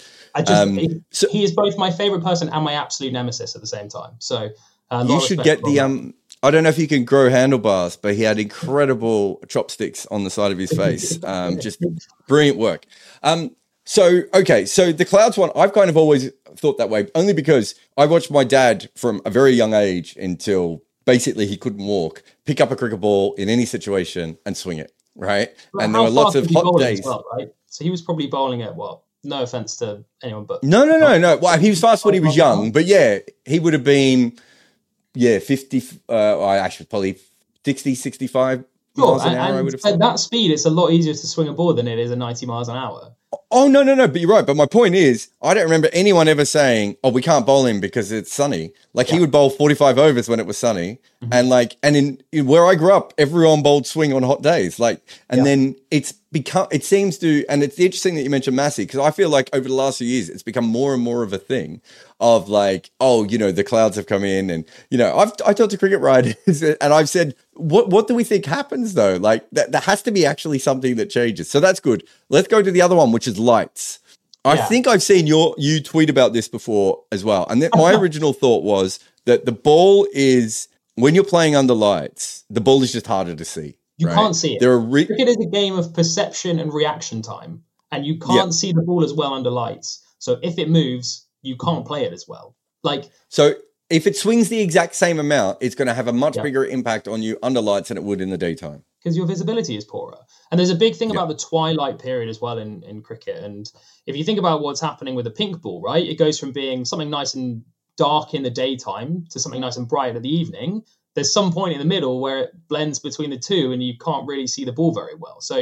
He is both my favorite person and my absolute nemesis at the same time. So you should get the I don't know if you can grow handlebars, but he had incredible chopsticks on the side of his face. Just brilliant work. So the clouds one, I've kind of always thought that way, only because I watched my dad from a very young age until basically he couldn't walk, pick up a cricket ball in any situation and swing it, right? Well, and there were lots of hot days. Well, right? So he was probably bowling at what? No offense to anyone, but... No. Well, he was fast when he was young, but yeah, he would have been, 50, actually probably 60, 65 miles an hour, I would have said. At that speed, it's a lot easier to swing a ball than it is at 90 miles an hour. Oh, no. But you're right. But my point is, I don't remember anyone ever saying, oh, we can't bowl him because it's sunny. Like, he would bowl 45 overs when it was sunny. Mm-hmm. And in where I grew up, everyone bowled swing on hot days. Then it seems to, and it's interesting that you mentioned Massey, because I feel like over the last few years, it's become more and more of a thing of like, oh, the clouds have come in. And, I talked to cricket writers and I've said, what do we think happens though? Like there has to be actually something that changes. So that's good. Let's go to the other one, which is lights. I think I've seen you tweet about this before as well. And my original thought was that the ball is, when you're playing under lights, the ball is just harder to see. You can't see it. Cricket is a game of perception and reaction time, and you can't see the ball as well under lights. So if it moves, you can't play it as well. So if it swings the exact same amount, it's going to have a much bigger impact on you under lights than it would in the daytime. Because your visibility is poorer. And there's a big thing about the twilight period as well in cricket. And if you think about what's happening with the pink ball, right, it goes from being something nice and dark in the daytime to something nice and bright in the evening. There's some point in the middle where it blends between the two and you can't really see the ball very well. So,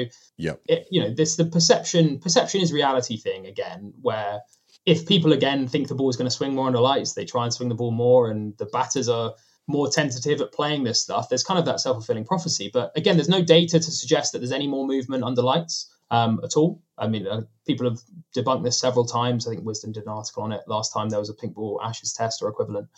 the perception is reality thing again, where if people again think the ball is going to swing more under lights, they try and swing the ball more, and the batters are more tentative at playing this stuff. There's kind of that self-fulfilling prophecy. But again, there's no data to suggest that there's any more movement under lights at all. I mean, people have debunked this several times. I think Wisdom did an article on it last time there was a pink ball Ashes test or equivalent.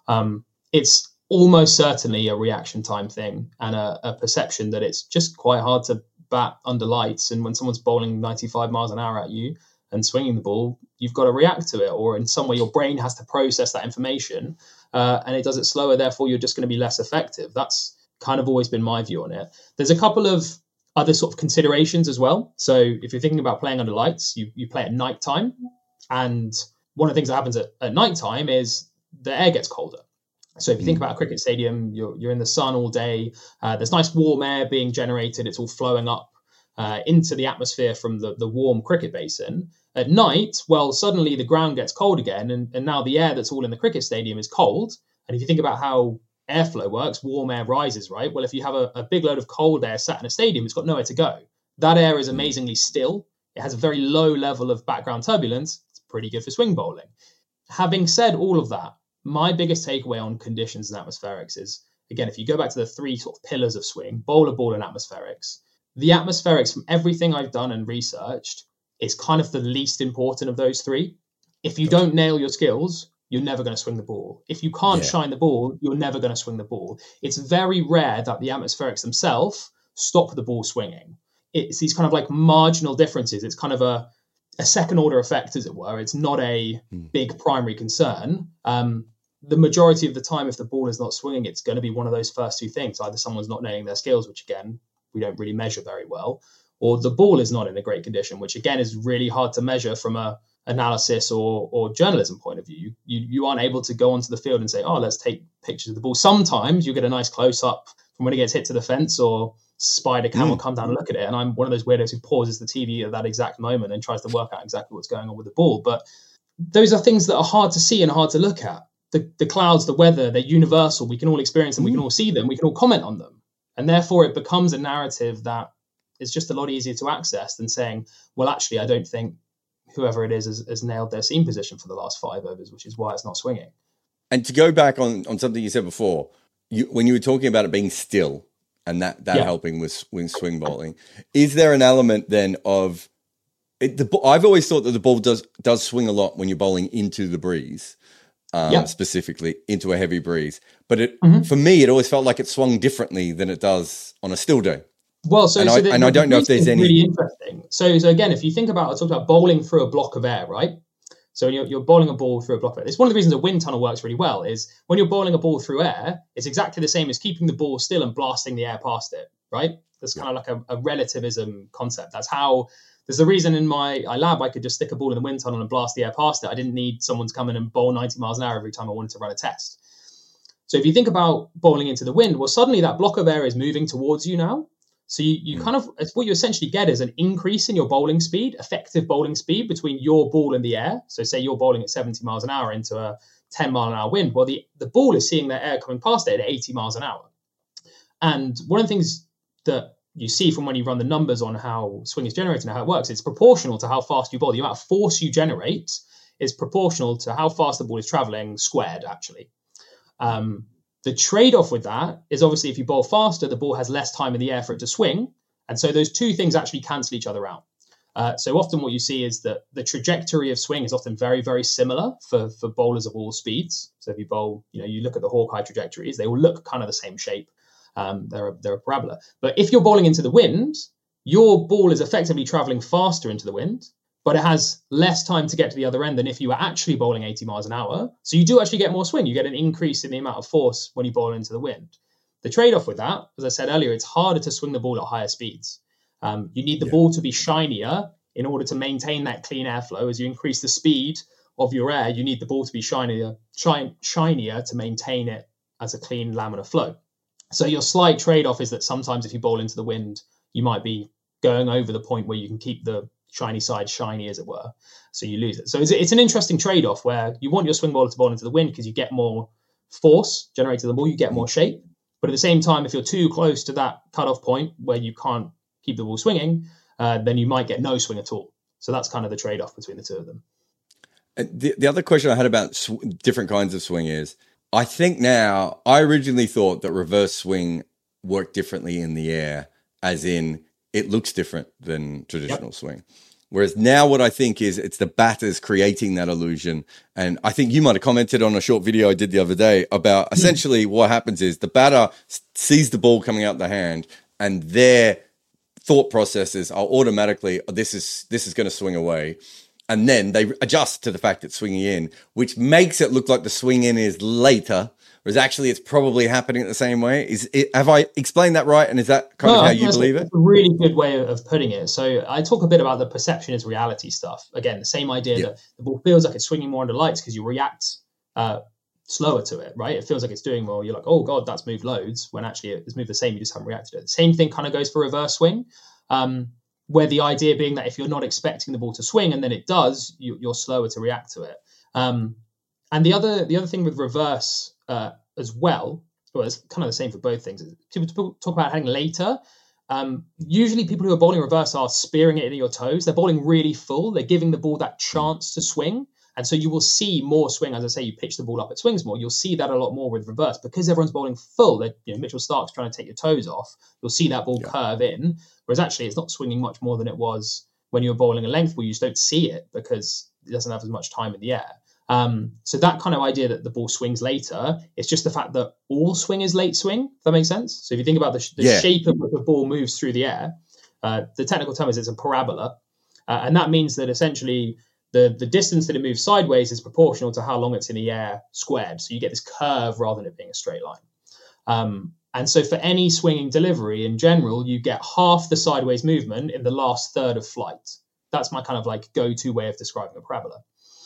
It's almost certainly a reaction time thing and a perception that it's just quite hard to bat under lights. And when someone's bowling 95 miles an hour at you and swinging the ball, you've got to react to it, or in some way your brain has to process that information and it does it slower. Therefore, you're just going to be less effective. That's kind of always been my view on it. There's a couple of other sort of considerations as well. So if you're thinking about playing under lights, you play at nighttime. And one of the things that happens at nighttime is the air gets colder. So if you think about a cricket stadium, you're in the sun all day. There's nice warm air being generated. It's all flowing up into the atmosphere from the warm cricket basin. At night, well, suddenly the ground gets cold again, and now the air that's all in the cricket stadium is cold. And if you think about how airflow works, warm air rises, right? Well, if you have a big load of cold air sat in a stadium, it's got nowhere to go. That air is amazingly still. It has a very low level of background turbulence. It's pretty good for swing bowling. Having said all of that, my biggest takeaway on conditions and atmospherics is, again, if you go back to the three sort of pillars of swing, bowler, ball, and atmospherics, the atmospherics from everything I've done and researched is kind of the least important of those three. If you don't nail your skills, you're never going to swing the ball. If you can't shine the ball, you're never going to swing the ball. It's very rare that the atmospherics themselves stop the ball swinging. It's these kind of like marginal differences. It's kind of a second order effect, as it were. It's not a big primary concern. The majority of the time, if the ball is not swinging, it's going to be one of those first two things. Either someone's not nailing their skills, which again, we don't really measure very well, or the ball is not in a great condition, which again is really hard to measure from a analysis or journalism point of view. You aren't able to go onto the field and say, oh, let's take pictures of the ball. Sometimes you get a nice close up from when it gets hit to the fence or spider camel come down and look at it. And I'm one of those weirdos who pauses the TV at that exact moment and tries to work out exactly what's going on with the ball. But those are things that are hard to see and hard to look at. The clouds, the weather, they're universal. We can all experience them. We can all see them. We can all comment on them. And therefore it becomes a narrative that is just a lot easier to access than saying, well, actually, I don't think whoever it is has nailed their seam position for the last 5 overs, which is why it's not swinging. And to go back on something you said before, when you were talking about it being still and that helping with swing bowling, is there an element then of it? I've always thought that the ball does swing a lot when you're bowling into the breeze, specifically into a heavy breeze. But for me, it always felt like it swung differently than it does on a still day. Well, I don't know if there's any really interesting. So again, if you think about, I talked about bowling through a block of air, right? So you're bowling a ball through a block of air. It's one of the reasons a wind tunnel works really well is when you're bowling a ball through air, it's exactly the same as keeping the ball still and blasting the air past it, right? That's kind of like a relativism concept. There's the reason in my lab I could just stick a ball in the wind tunnel and blast the air past it. I didn't need someone to come in and bowl 90 miles an hour every time I wanted to run a test. So if you think about bowling into the wind, well, suddenly that block of air is moving towards you now. So you kind of, what you essentially get is an increase in your bowling speed, effective bowling speed between your ball and the air. So say you're bowling at 70 miles an hour into a 10 mile an hour wind. Well, the ball is seeing that air coming past it at 80 miles an hour. And one of the things that you see from when you run the numbers on how swing is generated and how it works, it's proportional to how fast you bowl. The amount of force you generate is proportional to how fast the ball is traveling squared, actually. The trade-off with that is obviously if you bowl faster, the ball has less time in the air for it to swing. And so those two things actually cancel each other out. So often what you see is that the trajectory of swing is often very, very similar for bowlers of all speeds. So if you bowl, you look at the Hawkeye trajectories, they will look kind of the same shape. They're a parabola. But if you're bowling into the wind, your ball is effectively traveling faster into the wind, but it has less time to get to the other end than if you were actually bowling 80 miles an hour. So you do actually get more swing. You get an increase in the amount of force when you bowl into the wind. The trade-off with that, as I said earlier, it's harder to swing the ball at higher speeds. You need the ball to be shinier in order to maintain that clean airflow. As you increase the speed of your air, you need the ball to be shinier to maintain it as a clean laminar flow. So your slight trade-off is that sometimes if you bowl into the wind, you might be going over the point where you can keep the shiny side shiny, as it were. So you lose it. So it's an interesting trade-off where you want your swing bowler to bowl into the wind because you get more force generated in the ball, you get more shape. But at the same time, if you're too close to that cutoff point where you can't keep the ball swinging, then you might get no swing at all. So that's kind of the trade-off between the two of them. The other question I had about different kinds of swing is, I think now, I originally thought that reverse swing worked differently in the air, as in it looks different than traditional swing. Whereas now what I think is it's the batters creating that illusion. And I think you might have commented on a short video I did the other day about essentially what happens is the batter sees the ball coming out the hand and their thought processes are automatically, this is going to swing away. And then they adjust to the fact it's swinging in, which makes it look like the swing in is later, whereas actually it's probably happening the same way. Have I explained that right? And is that kind of how you believe it? That's a really good way of putting it. So I talk a bit about the perception is reality stuff. Again, the same idea that the ball feels like it's swinging more under lights because you react slower to it, right? It feels like it's doing more. You're like, oh God, that's moved loads, when actually it's moved the same. You just haven't reacted to it. The same thing kind of goes for reverse swing. Where the idea being that if you're not expecting the ball to swing and then it does, you're slower to react to it. And the other thing with reverse as well it's kind of the same for both things. People talk about heading later. Usually people who are bowling reverse are spearing it into your toes. They're bowling really full. They're giving the ball that chance to swing. And so you will see more swing. As I say, you pitch the ball up, it swings more. You'll see that a lot more with reverse because everyone's bowling full. Mitchell Stark's trying to take your toes off. You'll see that ball curve in, whereas actually it's not swinging much more than it was when you were bowling a length ball. You just don't see it because it doesn't have as much time in the air. So that kind of idea that the ball swings later, it's just the fact that all swing is late swing, if that makes sense. So if you think about the shape of the ball moves through the air, the technical term is it's a parabola. And that means that essentially the distance that it moves sideways is proportional to how long it's in the air squared. So you get this curve rather than it being a straight line. And so for any swinging delivery in general, you get half the sideways movement in the last third of flight. That's my kind of like go-to way of describing a parabola.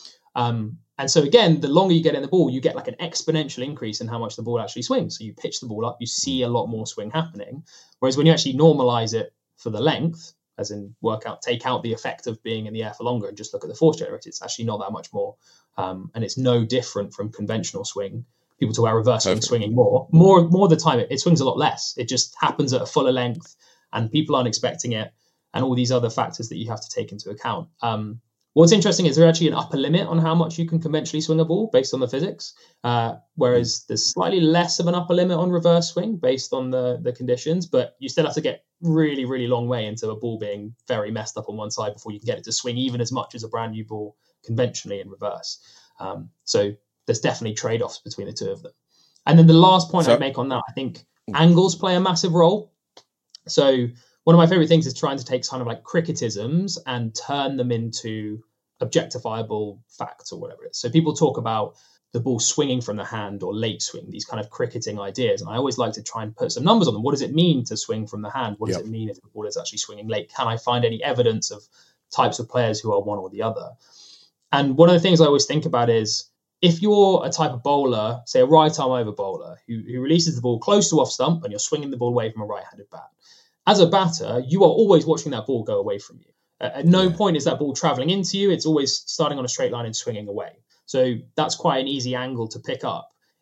And so again, the longer you get in the ball, you get like an exponential increase in how much the ball actually swings. So you pitch the ball up, you see a lot more swing happening. Whereas when you actually normalize it for the length, as in take out the effect of being in the air for longer and just look at the force generated, it's actually not that much more. And it's no different from conventional swing. People talk about reverse swing swinging more of the time. It swings a lot less. It just happens at a fuller length and people aren't expecting it and all these other factors that you have to take into account. What's interesting is there's actually an upper limit on how much you can conventionally swing a ball based on the physics, whereas there's slightly less of an upper limit on reverse swing based on the conditions, but you still have to get really, really long way into a ball being very messed up on one side before you can get it to swing even as much as a brand new ball conventionally in reverse. So there's definitely trade-offs between the two of them. And then the last point I'd make on that, I think angles play a massive role. So one of my favorite things is trying to take kind of like cricketisms and turn them into objectifiable facts or whatever it is. So people talk about the ball swinging from the hand or late swing, these kind of cricketing ideas. And I always like to try and put some numbers on them. What does it mean to swing from the hand? What does it mean if the ball is actually swinging late? Can I find any evidence of types of players who are one or the other? And one of the things I always think about is if you're a type of bowler, say a right arm over bowler who releases the ball close to off stump and you're swinging the ball away from a right-handed bat, as a batter, you are always watching that ball go away from you. At no point is that ball traveling into you. It's always starting on a straight line and swinging away. So that's quite an easy angle to pick up.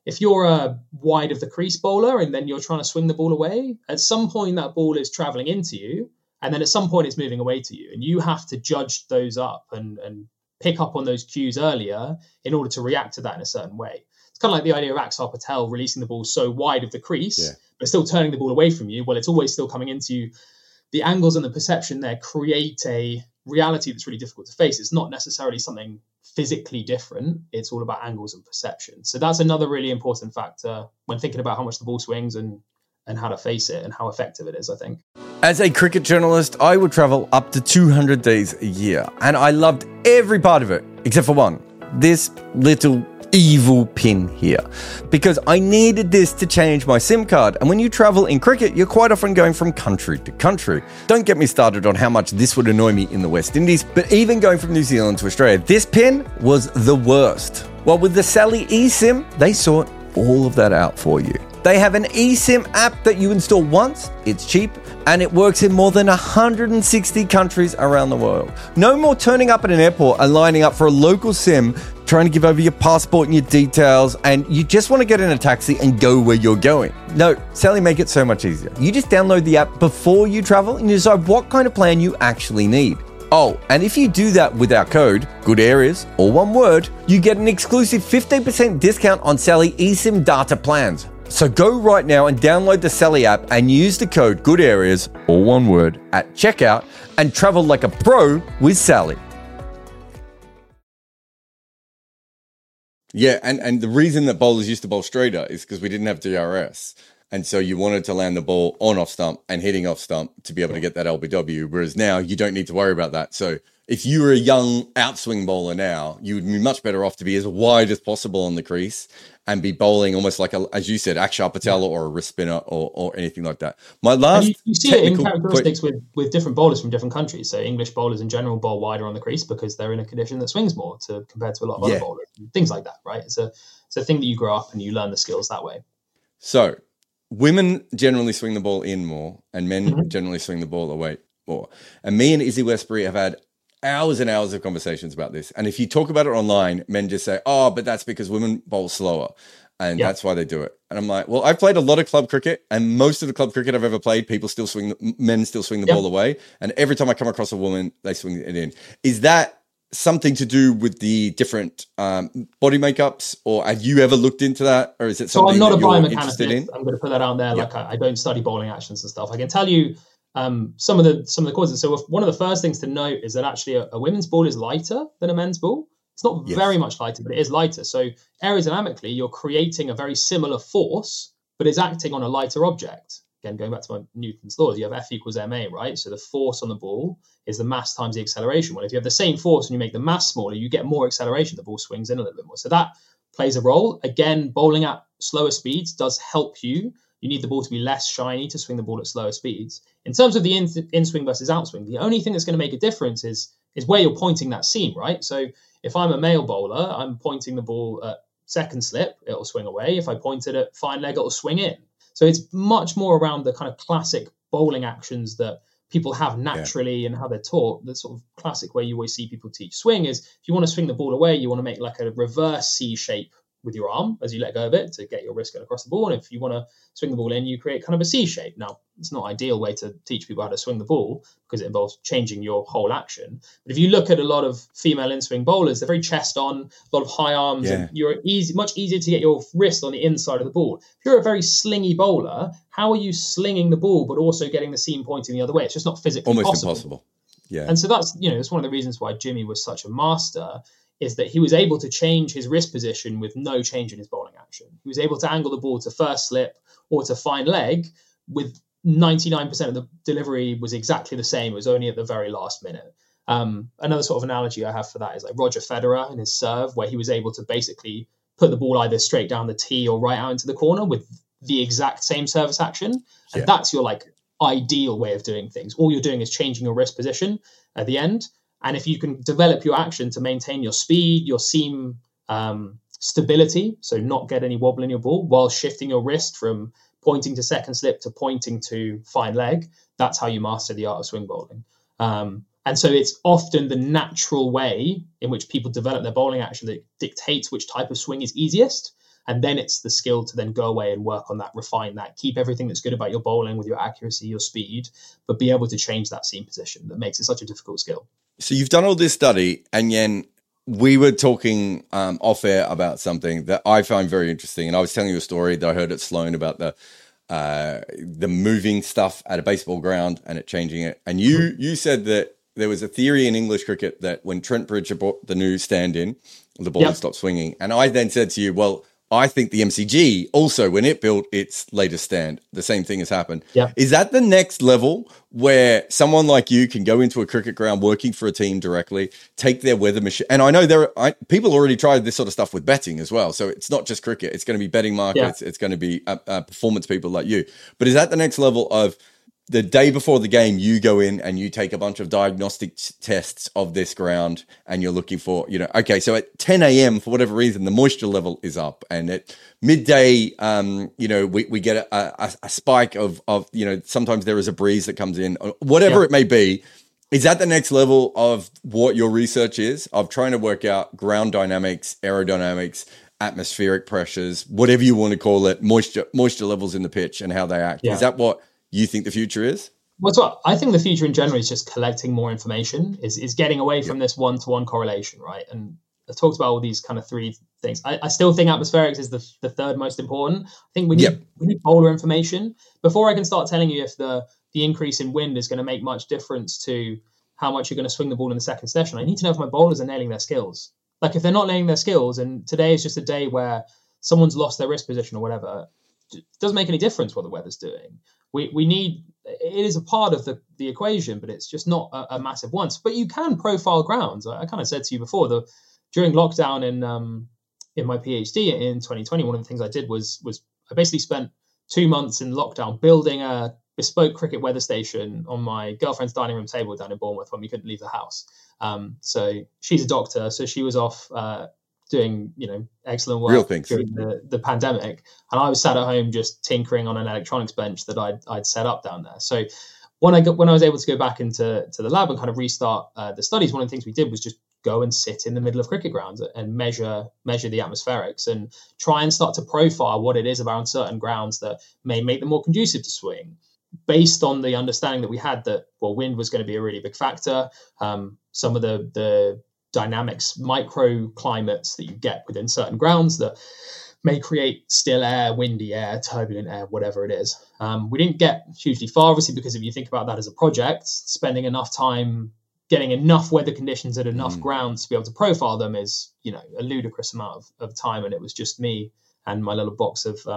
if you're a wide of the crease bowler and then you're trying to swing the ball away, at some point that ball is traveling into you, and then at some point it's moving away to you. And you have to judge those up and pick up on those cues earlier in order to react to that in a certain way. It's kind of like the idea of Axar Patel releasing the ball so wide of the crease, but still turning the ball away from you. Well, it's always still coming into you. The angles and the perception there create a reality that's really difficult to face. It's not necessarily something physically different. It's all about angles and perception. So that's another really important factor when thinking about how much the ball swings and how to face it and how effective it is, I think. As a cricket journalist, I would travel up to 200 days a year, and I loved every part of it, except for one, this little evil pin here, because I needed this to change my SIM card. And when you travel in cricket, you're quite often going from country to country. Don't get me started on how much this would annoy me in the West Indies, but even going from New Zealand to Australia, this pin was the worst. Well, with the Sally eSIM, they sort all of that out for you. They have an eSIM app that you install once, it's cheap, and it works in more than 160 countries around the world. No more turning up at an airport and lining up for a local SIM, trying to give over your passport and your details, and you just want to get in a taxi and go where you're going. No, Sally make it so much easier. You just download the app before you travel and you decide what kind of plan you actually need. Oh, and if you do that with our code, Good Areas, all one word, you get an exclusive 15% discount on Sally eSIM data plans. So go right now and download the Sally app and use the code Good Areas, all one word, at checkout and travel like a pro with Sally. Yeah, and the reason that bowlers used to bowl straighter is because we didn't have DRS. And so you wanted to land the ball on off stump and hitting off stump to be able to get that LBW, whereas now you don't need to worry about that. So if you were a young outswing bowler now, you would be much better off to be as wide as possible on the crease and be bowling almost like, as you said, Axar Patel or a wrist spinner or anything like that. My last you see it in characteristics with different bowlers from different countries. So English bowlers in general bowl wider on the crease because they're in a condition that swings more compared to a lot of other bowlers. Things like that, right? It's a thing that you grow up and you learn the skills that way. So women generally swing the ball in more and men generally swing the ball away more. And me and Izzy Westbury have had hours and hours of conversations about this. And if you talk about it online, men just say, oh, but that's because women bowl slower. And that's why they do it. And I'm like, well, I've played a lot of club cricket, and most of the club cricket I've ever played, men still swing the ball away. And every time I come across a woman, they swing it in. Is that something to do with the different body makeups, or have you ever looked into that, or is it something that you're interested in? I'm going to put that out there. Like I don't study bowling actions and stuff. I can tell you some of the causes. So one of the first things to note is that actually a women's ball is lighter than a men's ball. It's not very much lighter, but it is lighter. So aerodynamically, you're creating a very similar force, but it's acting on a lighter object. Again, going back to my Newton's laws, you have F equals ma, right? So the force on the ball is the mass times the acceleration. Well, if you have the same force and you make the mass smaller, you get more acceleration. The ball swings in a little bit more. So that plays a role. Again, bowling at slower speeds does help you. You need the ball to be less shiny to swing the ball at slower speeds. In terms of the in-swing versus outswing, the only thing that's going to make a difference is where you're pointing that seam, right? So if I'm a male bowler, I'm pointing the ball at second slip, it'll swing away. If I point it at fine leg, it'll swing in. So it's much more around the kind of classic bowling actions that people have naturally and how they're taught. The sort of classic way you always see people teach swing is if you want to swing the ball away, you want to make like a reverse C shape with your arm as you let go of it to get your wrist going across the ball. And if you want to swing the ball in, you create kind of a C shape. Now, it's not an ideal way to teach people how to swing the ball because it involves changing your whole action. But if you look at a lot of female in-swing bowlers, they're very chest on, a lot of high arms, and you're much easier to get your wrist on the inside of the ball. If you're a very slingy bowler, how are you slinging the ball but also getting the seam pointing the other way? It's just not physically almost impossible. Yeah. And so that's one of the reasons why Jimmy was such a master, is that he was able to change his wrist position with no change in his bowling action. He was able to angle the ball to first slip or to fine leg with 99% of the delivery was exactly the same. It was only at the very last minute. Another sort of analogy I have for that is like Roger Federer and his serve, where he was able to basically put the ball either straight down the tee or right out into the corner with the exact same service action. And that's your like ideal way of doing things. All you're doing is changing your wrist position at the end. And if you can develop your action to maintain your speed, your seam stability, so not get any wobble in your ball, while shifting your wrist from pointing to second slip to pointing to fine leg, that's how you master the art of swing bowling. And so it's often the natural way in which people develop their bowling action that dictates which type of swing is easiest. And then it's the skill to then go away and work on that, refine that, keep everything that's good about your bowling with your accuracy, your speed, but be able to change that seam position that makes it such a difficult skill. So you've done all this study, and then we were talking off air about something that I find very interesting. And I was telling you a story that I heard at Sloan about the moving stuff at a baseball ground and it changing it. And you said that there was a theory in English cricket that when Trent Bridge brought the new stand in, the ball stopped swinging. And I then said to you, well, I think the MCG also, when it built its latest stand, the same thing has happened. Yeah. Is that the next level where someone like you can go into a cricket ground working for a team directly, take their weather machine? And I know people already tried this sort of stuff with betting as well. So it's not just cricket. It's going to be betting markets. Yeah. It's going to be performance people like you. But is that the next level of the day before the game, you go in and you take a bunch of diagnostic tests of this ground and you're looking for, okay, so at 10 a.m., for whatever reason, the moisture level is up, and at midday, we get a spike of, sometimes there is a breeze that comes in, whatever it may be. Is that the next level of what your research is, of trying to work out ground dynamics, aerodynamics, atmospheric pressures, whatever you want to call it, moisture levels in the pitch and how they act? Yeah. Is that what you think the future is? Well, so I think the future in general is just collecting more information, is getting away from this one-to-one correlation, right? And I talked about all these kind of three things. I still think atmospherics is the third most important. I think we need bowler information before I can start telling you if the increase in wind is going to make much difference to how much you're going to swing the ball in the second session. I need to know if my bowlers are nailing their skills. Like if they're not nailing their skills, and today is just a day where someone's lost their wrist position or whatever, it doesn't make any difference what the weather's doing. We need, it is a part of the equation, but it's just not a massive one. But you can profile grounds. I kind of said to you before, during lockdown in my PhD in 2020, one of the things I did was I basically spent 2 months in lockdown building a bespoke cricket weather station on my girlfriend's dining room table down in Bournemouth when we couldn't leave the house. So she's a doctor, so she was off doing excellent work during the pandemic, and I was sat at home just tinkering on an electronics bench that I'd set up down there. So when I was able to go back into the lab and kind of restart the studies, one of the things we did was just go and sit in the middle of cricket grounds and measure the atmospherics and try and start to profile what it is about certain grounds that may make them more conducive to swing, based on the understanding that we had that wind was going to be a really big factor. Some of the dynamics, microclimates that you get within certain grounds that may create still air, windy air, turbulent air, whatever it is. We didn't get hugely far, obviously, because if you think about that as a project, spending enough time getting enough weather conditions at enough grounds to be able to profile them is, a ludicrous amount of time. And it was just me and my little box of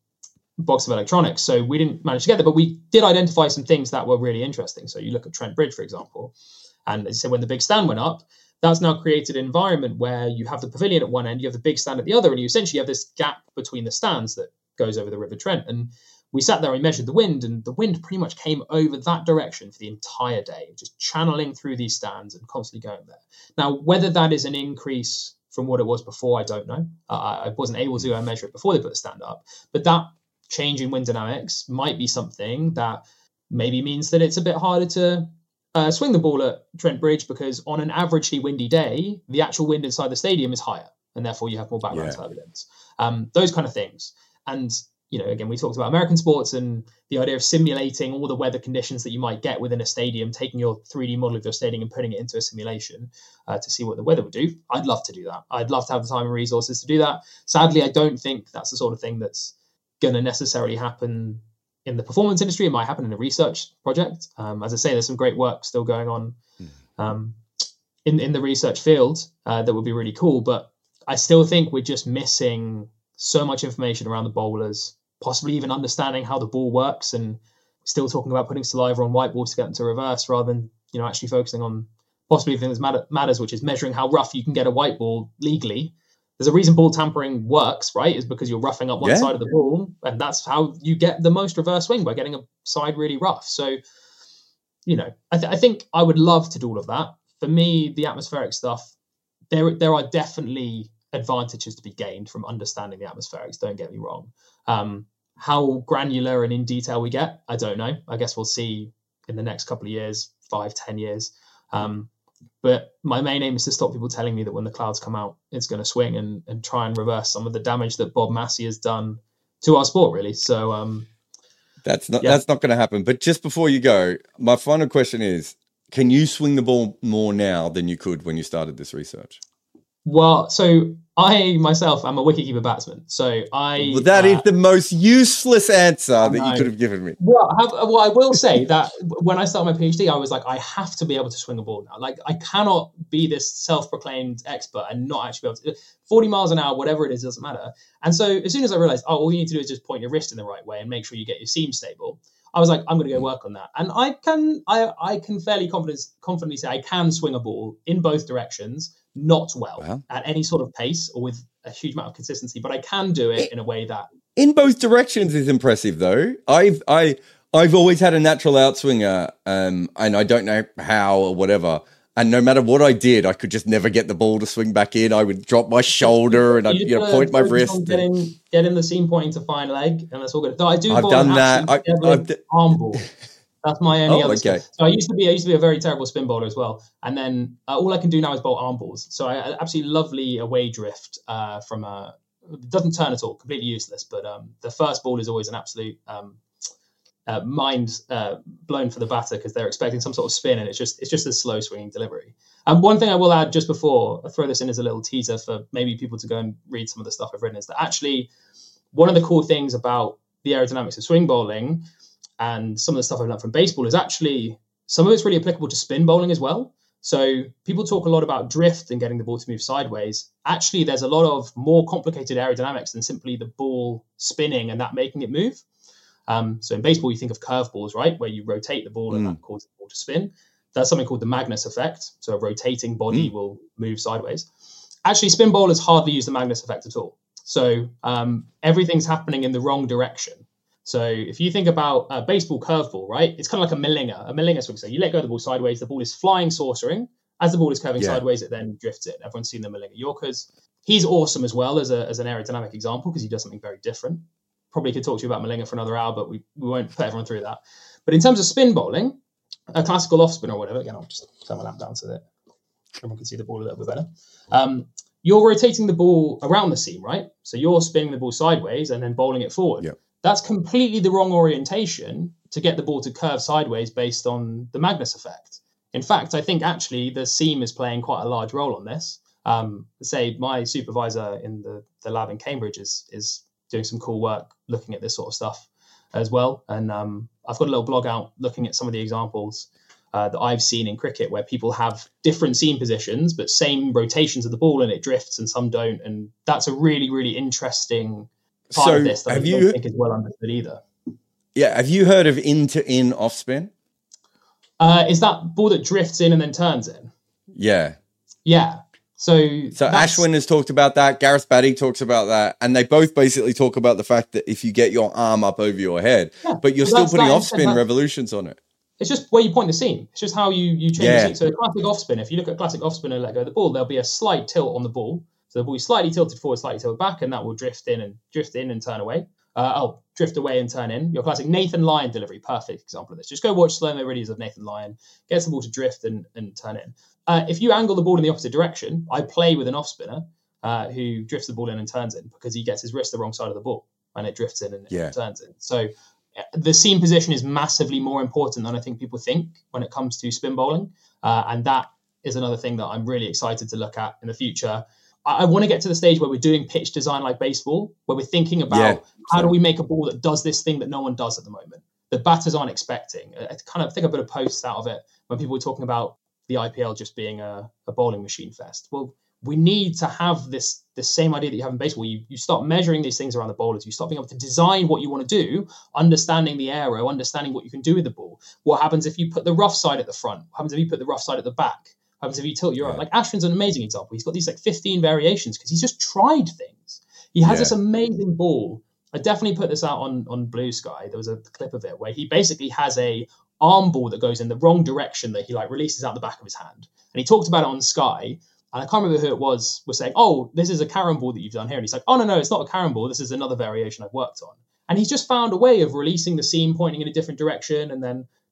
electronics. So we didn't manage to get there, but we did identify some things that were really interesting. So you look at Trent Bridge, for example, and as I said, when the big stand went up, that's now created an environment where you have the pavilion at one end, you have the big stand at the other, and you essentially have this gap between the stands that goes over the River Trent. And we sat there and measured the wind, and the wind pretty much came over that direction for the entire day, just channeling through these stands and constantly going there. Now, whether that is an increase from what it was before, I don't know. I wasn't able to measure it before they put the stand up, but that change in wind dynamics might be something that maybe means that it's a bit harder to swing the ball at Trent Bridge, because on an averagely windy day, the actual wind inside the stadium is higher, and therefore you have more background turbulence. Those kind of things. And, again, we talked about American sports and the idea of simulating all the weather conditions that you might get within a stadium, taking your 3D model of your stadium and putting it into a simulation to see what the weather would do. I'd love to do that. I'd love to have the time and resources to do that. Sadly, I don't think that's the sort of thing that's going to necessarily happen in the performance industry. It might happen in a research project. As I say, there's some great work still going on in the research field that would be really cool. But I still think we're just missing so much information around the bowlers, possibly even understanding how the ball works, and still talking about putting saliva on white balls to get them to reverse, rather than actually focusing on possibly the thing that matters, which is measuring how rough you can get a white ball legally. There's a reason ball tampering works, right? Is because you're roughing up one side of the ball, and that's how you get the most reverse swing, by getting a side really rough. So, I think I would love to do all of that. For me, the atmospheric stuff, there are definitely advantages to be gained from understanding the atmospherics. Don't get me wrong. How granular and in detail we get, I don't know. I guess we'll see in the next couple of years, 5-10 years. But my main aim is to stop people telling me that when the clouds come out, it's going to swing, and try and reverse some of the damage that Bob Massey has done to our sport, really. So that's not going to happen. But just before you go, my final question is, can you swing the ball more now than you could when you started this research? Well, so I myself am a wicketkeeper batsman. So that is the most useless answer that you could have given me. Well, I will say that when I started my PhD, I was like, I have to be able to swing a ball now. Like, I cannot be this self-proclaimed expert and not actually be able to. 40 miles an hour, whatever it is, doesn't matter. And so as soon as I realized, all you need to do is just point your wrist in the right way and make sure you get your seam stable, I was like, I'm going to go work on that. And I can fairly confidently say I can swing a ball in both directions, not well at any sort of pace or with a huge amount of consistency, but I can do it in a way that in both directions is impressive though. I've always had a natural outswinger, and I don't know how or whatever. And no matter what I did, I could just never get the ball to swing back in. I would drop my shoulder and I'd point my wrist. Getting the seam pointing to fine leg, and that's all good. No, I've done that. Arm ball. That's my only other skill. So I used to be a very terrible spin bowler as well. And then all I can do now is bowl arm balls. So I absolutely lovely away drift from it doesn't turn at all, completely useless. But the first ball is always an absolute mind blown for the batter because they're expecting some sort of spin, and it's just a slow swinging delivery. And one thing I will add just before I throw this in as a little teaser for maybe people to go and read some of the stuff I've written is that actually one of the cool things about the aerodynamics of swing bowling and some of the stuff I've learned from baseball is actually some of it's really applicable to spin bowling as well. So people talk a lot about drift and getting the ball to move sideways. Actually, there's a lot of more complicated aerodynamics than simply the ball spinning and that making it move. So in baseball, you think of curveballs, right? Where you rotate the ball and that causes the ball to spin. That's something called the Magnus effect. So a rotating body will move sideways. Actually, spin bowlers hardly use the Magnus effect at all. So everything's happening in the wrong direction. So if you think about a baseball curveball, right? It's kind of like a Millinger swing. So you let go of the ball sideways, the ball is flying, saucering. As the ball is curving sideways, it then drifts it. Everyone's seen the Millinger Yorkers. He's awesome as well as an aerodynamic example because he does something very different. Probably could talk to you about Millinger for another hour, but we won't put everyone through that. But in terms of spin bowling, a classical off spin or whatever, again, I'll just turn my lamp down so that everyone can see the ball a little bit better. You're rotating the ball around the seam, right? So you're spinning the ball sideways and then bowling it forward. Yep. That's completely the wrong orientation to get the ball to curve sideways based on the Magnus effect. In fact, I think actually the seam is playing quite a large role on this. Say my supervisor in the lab in Cambridge is doing some cool work looking at this sort of stuff as well. And I've got a little blog out looking at some of the examples that I've seen in cricket where people have different seam positions, but same rotations of the ball and it drifts and some don't. And that's a really, really interesting part of this that I don't think is well understood either. Yeah. Have you heard of in-to-in off spin? Is that ball that drifts in and then turns in? Yeah. Yeah. So Ashwin has talked about that. Gareth Batty talks about that. And they both basically talk about the fact that if you get your arm up over your head, but you're still putting off-spin revolutions on it. It's just where you point the seam. It's just how you change the seam. So classic off-spin, if you look at classic off-spin and let go of the ball, there'll be a slight tilt on the ball. So the ball is slightly tilted forward, slightly tilted back, and that will drift in and turn away. Drift away and turn in. Your classic Nathan Lyon delivery, perfect example of this. Just go watch slow-mo videos of Nathan Lyon, gets the ball to drift and turn in. If you angle the ball in the opposite direction, I play with an off-spinner who drifts the ball in and turns in because he gets his wrist the wrong side of the ball and it drifts in and it turns in. So the seam position is massively more important than I think people think when it comes to spin bowling. And that is another thing that I'm really excited to look at in the future. I want to get to the stage where we're doing pitch design like baseball, where we're thinking about how do we make a ball that does this thing that no one does at the moment, that batters aren't expecting. I think I put a post out of it when people were talking about the IPL just being a bowling machine fest. Well, we need to have the same idea that you have in baseball. You start measuring these things around the bowlers. You start being able to design what you want to do, understanding the aero, understanding what you can do with the ball. What happens if you put the rough side at the front? What happens if you put the rough side at the back? What happens if you tilt your arm? Like Ashwin's an amazing example. He's got these 15 variations because he's just tried things. He has this amazing ball. I definitely put this out on Blue Sky. There was a clip of it where he basically has a arm ball that goes in the wrong direction that he releases out the back of his hand. And he talked about it on Sky. And I can't remember who it was saying, oh, this is a carom ball that you've done here. And he's like, oh, no, it's not a carom ball. This is another variation I've worked on. And he's just found a way of releasing the seam pointing in a different direction and then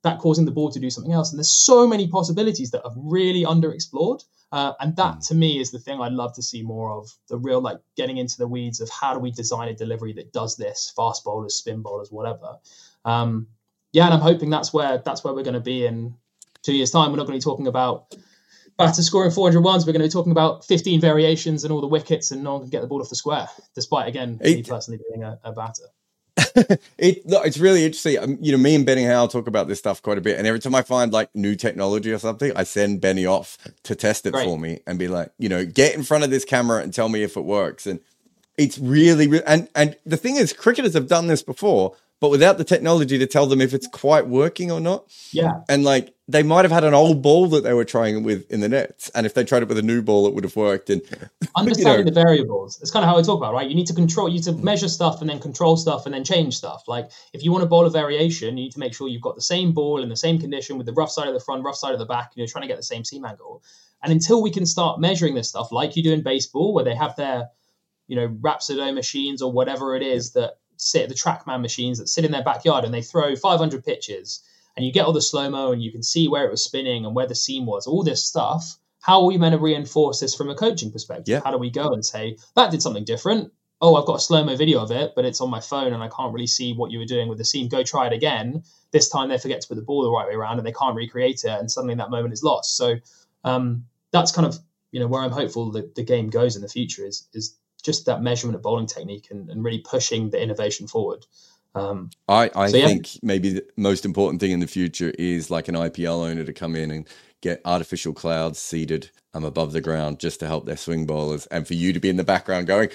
that causing the ball to do something else. And there's so many possibilities that are really underexplored. And that to me is the thing I'd love to see more of, the real, like, getting into the weeds of how do we design a delivery that does this, fast bowlers, spin bowlers, whatever. And I'm hoping that's where we're going to be in 2 years' time. We're not going to be talking about batters scoring 400 runs. We're going to be talking about 15 variations and all the wickets, and no one can get the ball off the square, despite, again, me personally being a batter. It's really interesting. Me and Benny Howell talk about this stuff quite a bit, and every time I find like new technology or something, I send Benny off to test it for me and be like, get in front of this camera and tell me if it works. And it's really and the thing is, cricketers have done this before, but without the technology to tell them if it's quite working or not. Yeah. And like, they might have had an old ball that they were trying it with in the nets, and if they tried it with a new ball, it would have worked. And understanding the variables, it's kind of how I talk about, right? You need to measure stuff and then control stuff and then change stuff. Like, if you want to bowl a variation, you need to make sure you've got the same ball in the same condition with the rough side of the front, rough side of the back, and you're trying to get the same seam angle. And until we can start measuring this stuff, like you do in baseball, where they have their, Rhapsody machines or whatever it is that sit, the TrackMan machines that sit in their backyard, and they throw 500 pitches, and you get all the slow-mo and you can see where it was spinning and where the seam was, all this stuff. How are we meant to reinforce this from a coaching perspective? Yeah. How do we go and say, that did something different? Oh, I've got a slow-mo video of it, but it's on my phone and I can't really see what you were doing with the seam. Go try it again. This time they forget to put the ball the right way around and they can't recreate it, and suddenly that moment is lost. So that's kind of, where I'm hopeful that the game goes in the future is just that measurement of bowling technique and really pushing the innovation forward. I think maybe the most important thing in the future is like an IPL owner to come in and get artificial clouds seeded above the ground just to help their swing bowlers, and for you to be in the background going,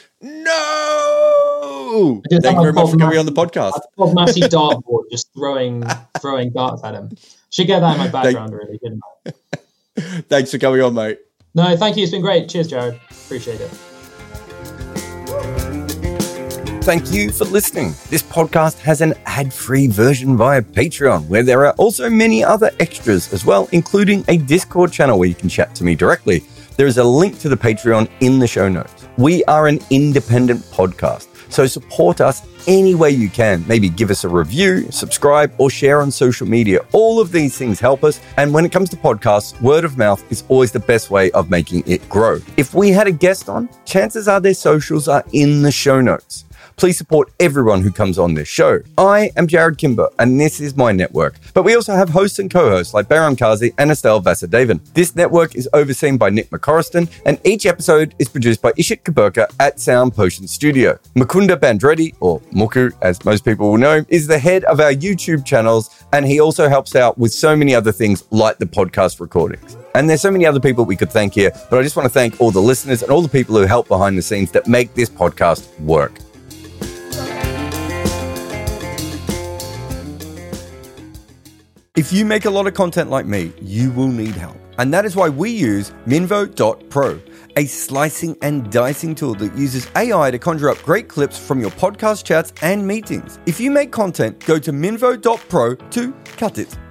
no! Thank you very much for coming on the podcast. A massive dartboard just throwing darts at him. Should get that in my background, really, didn't I? Thanks for coming on, mate. No, thank you. It's been great. Cheers, Jared. Appreciate it. Thank you for listening. This podcast has an ad-free version via Patreon, where there are also many other extras as well, including a Discord channel where you can chat to me directly. There is a link to the Patreon in the show notes. We are an independent podcast, so support us any way you can. Maybe give us a review, subscribe, or share on social media. All of these things help us. And when it comes to podcasts, word of mouth is always the best way of making it grow. If we had a guest on, chances are their socials are in the show notes. Please support everyone who comes on this show. I am Jared Kimber, and this is my network. But we also have hosts and co-hosts like Behram Kazi and Estelle Vasudevan. This network is overseen by Nick McCorriston, and each episode is produced by Ishit Kaburka at Sound Potion Studio. Mukunda Bandreddi, or Muku as most people will know, is the head of our YouTube channels, and he also helps out with so many other things like the podcast recordings. And there's so many other people we could thank here, but I just want to thank all the listeners and all the people who help behind the scenes that make this podcast work. If you make a lot of content like me, you will need help. And that is why we use Minvo.pro, a slicing and dicing tool that uses AI to conjure up great clips from your podcast chats and meetings. If you make content, go to Minvo.pro to cut it.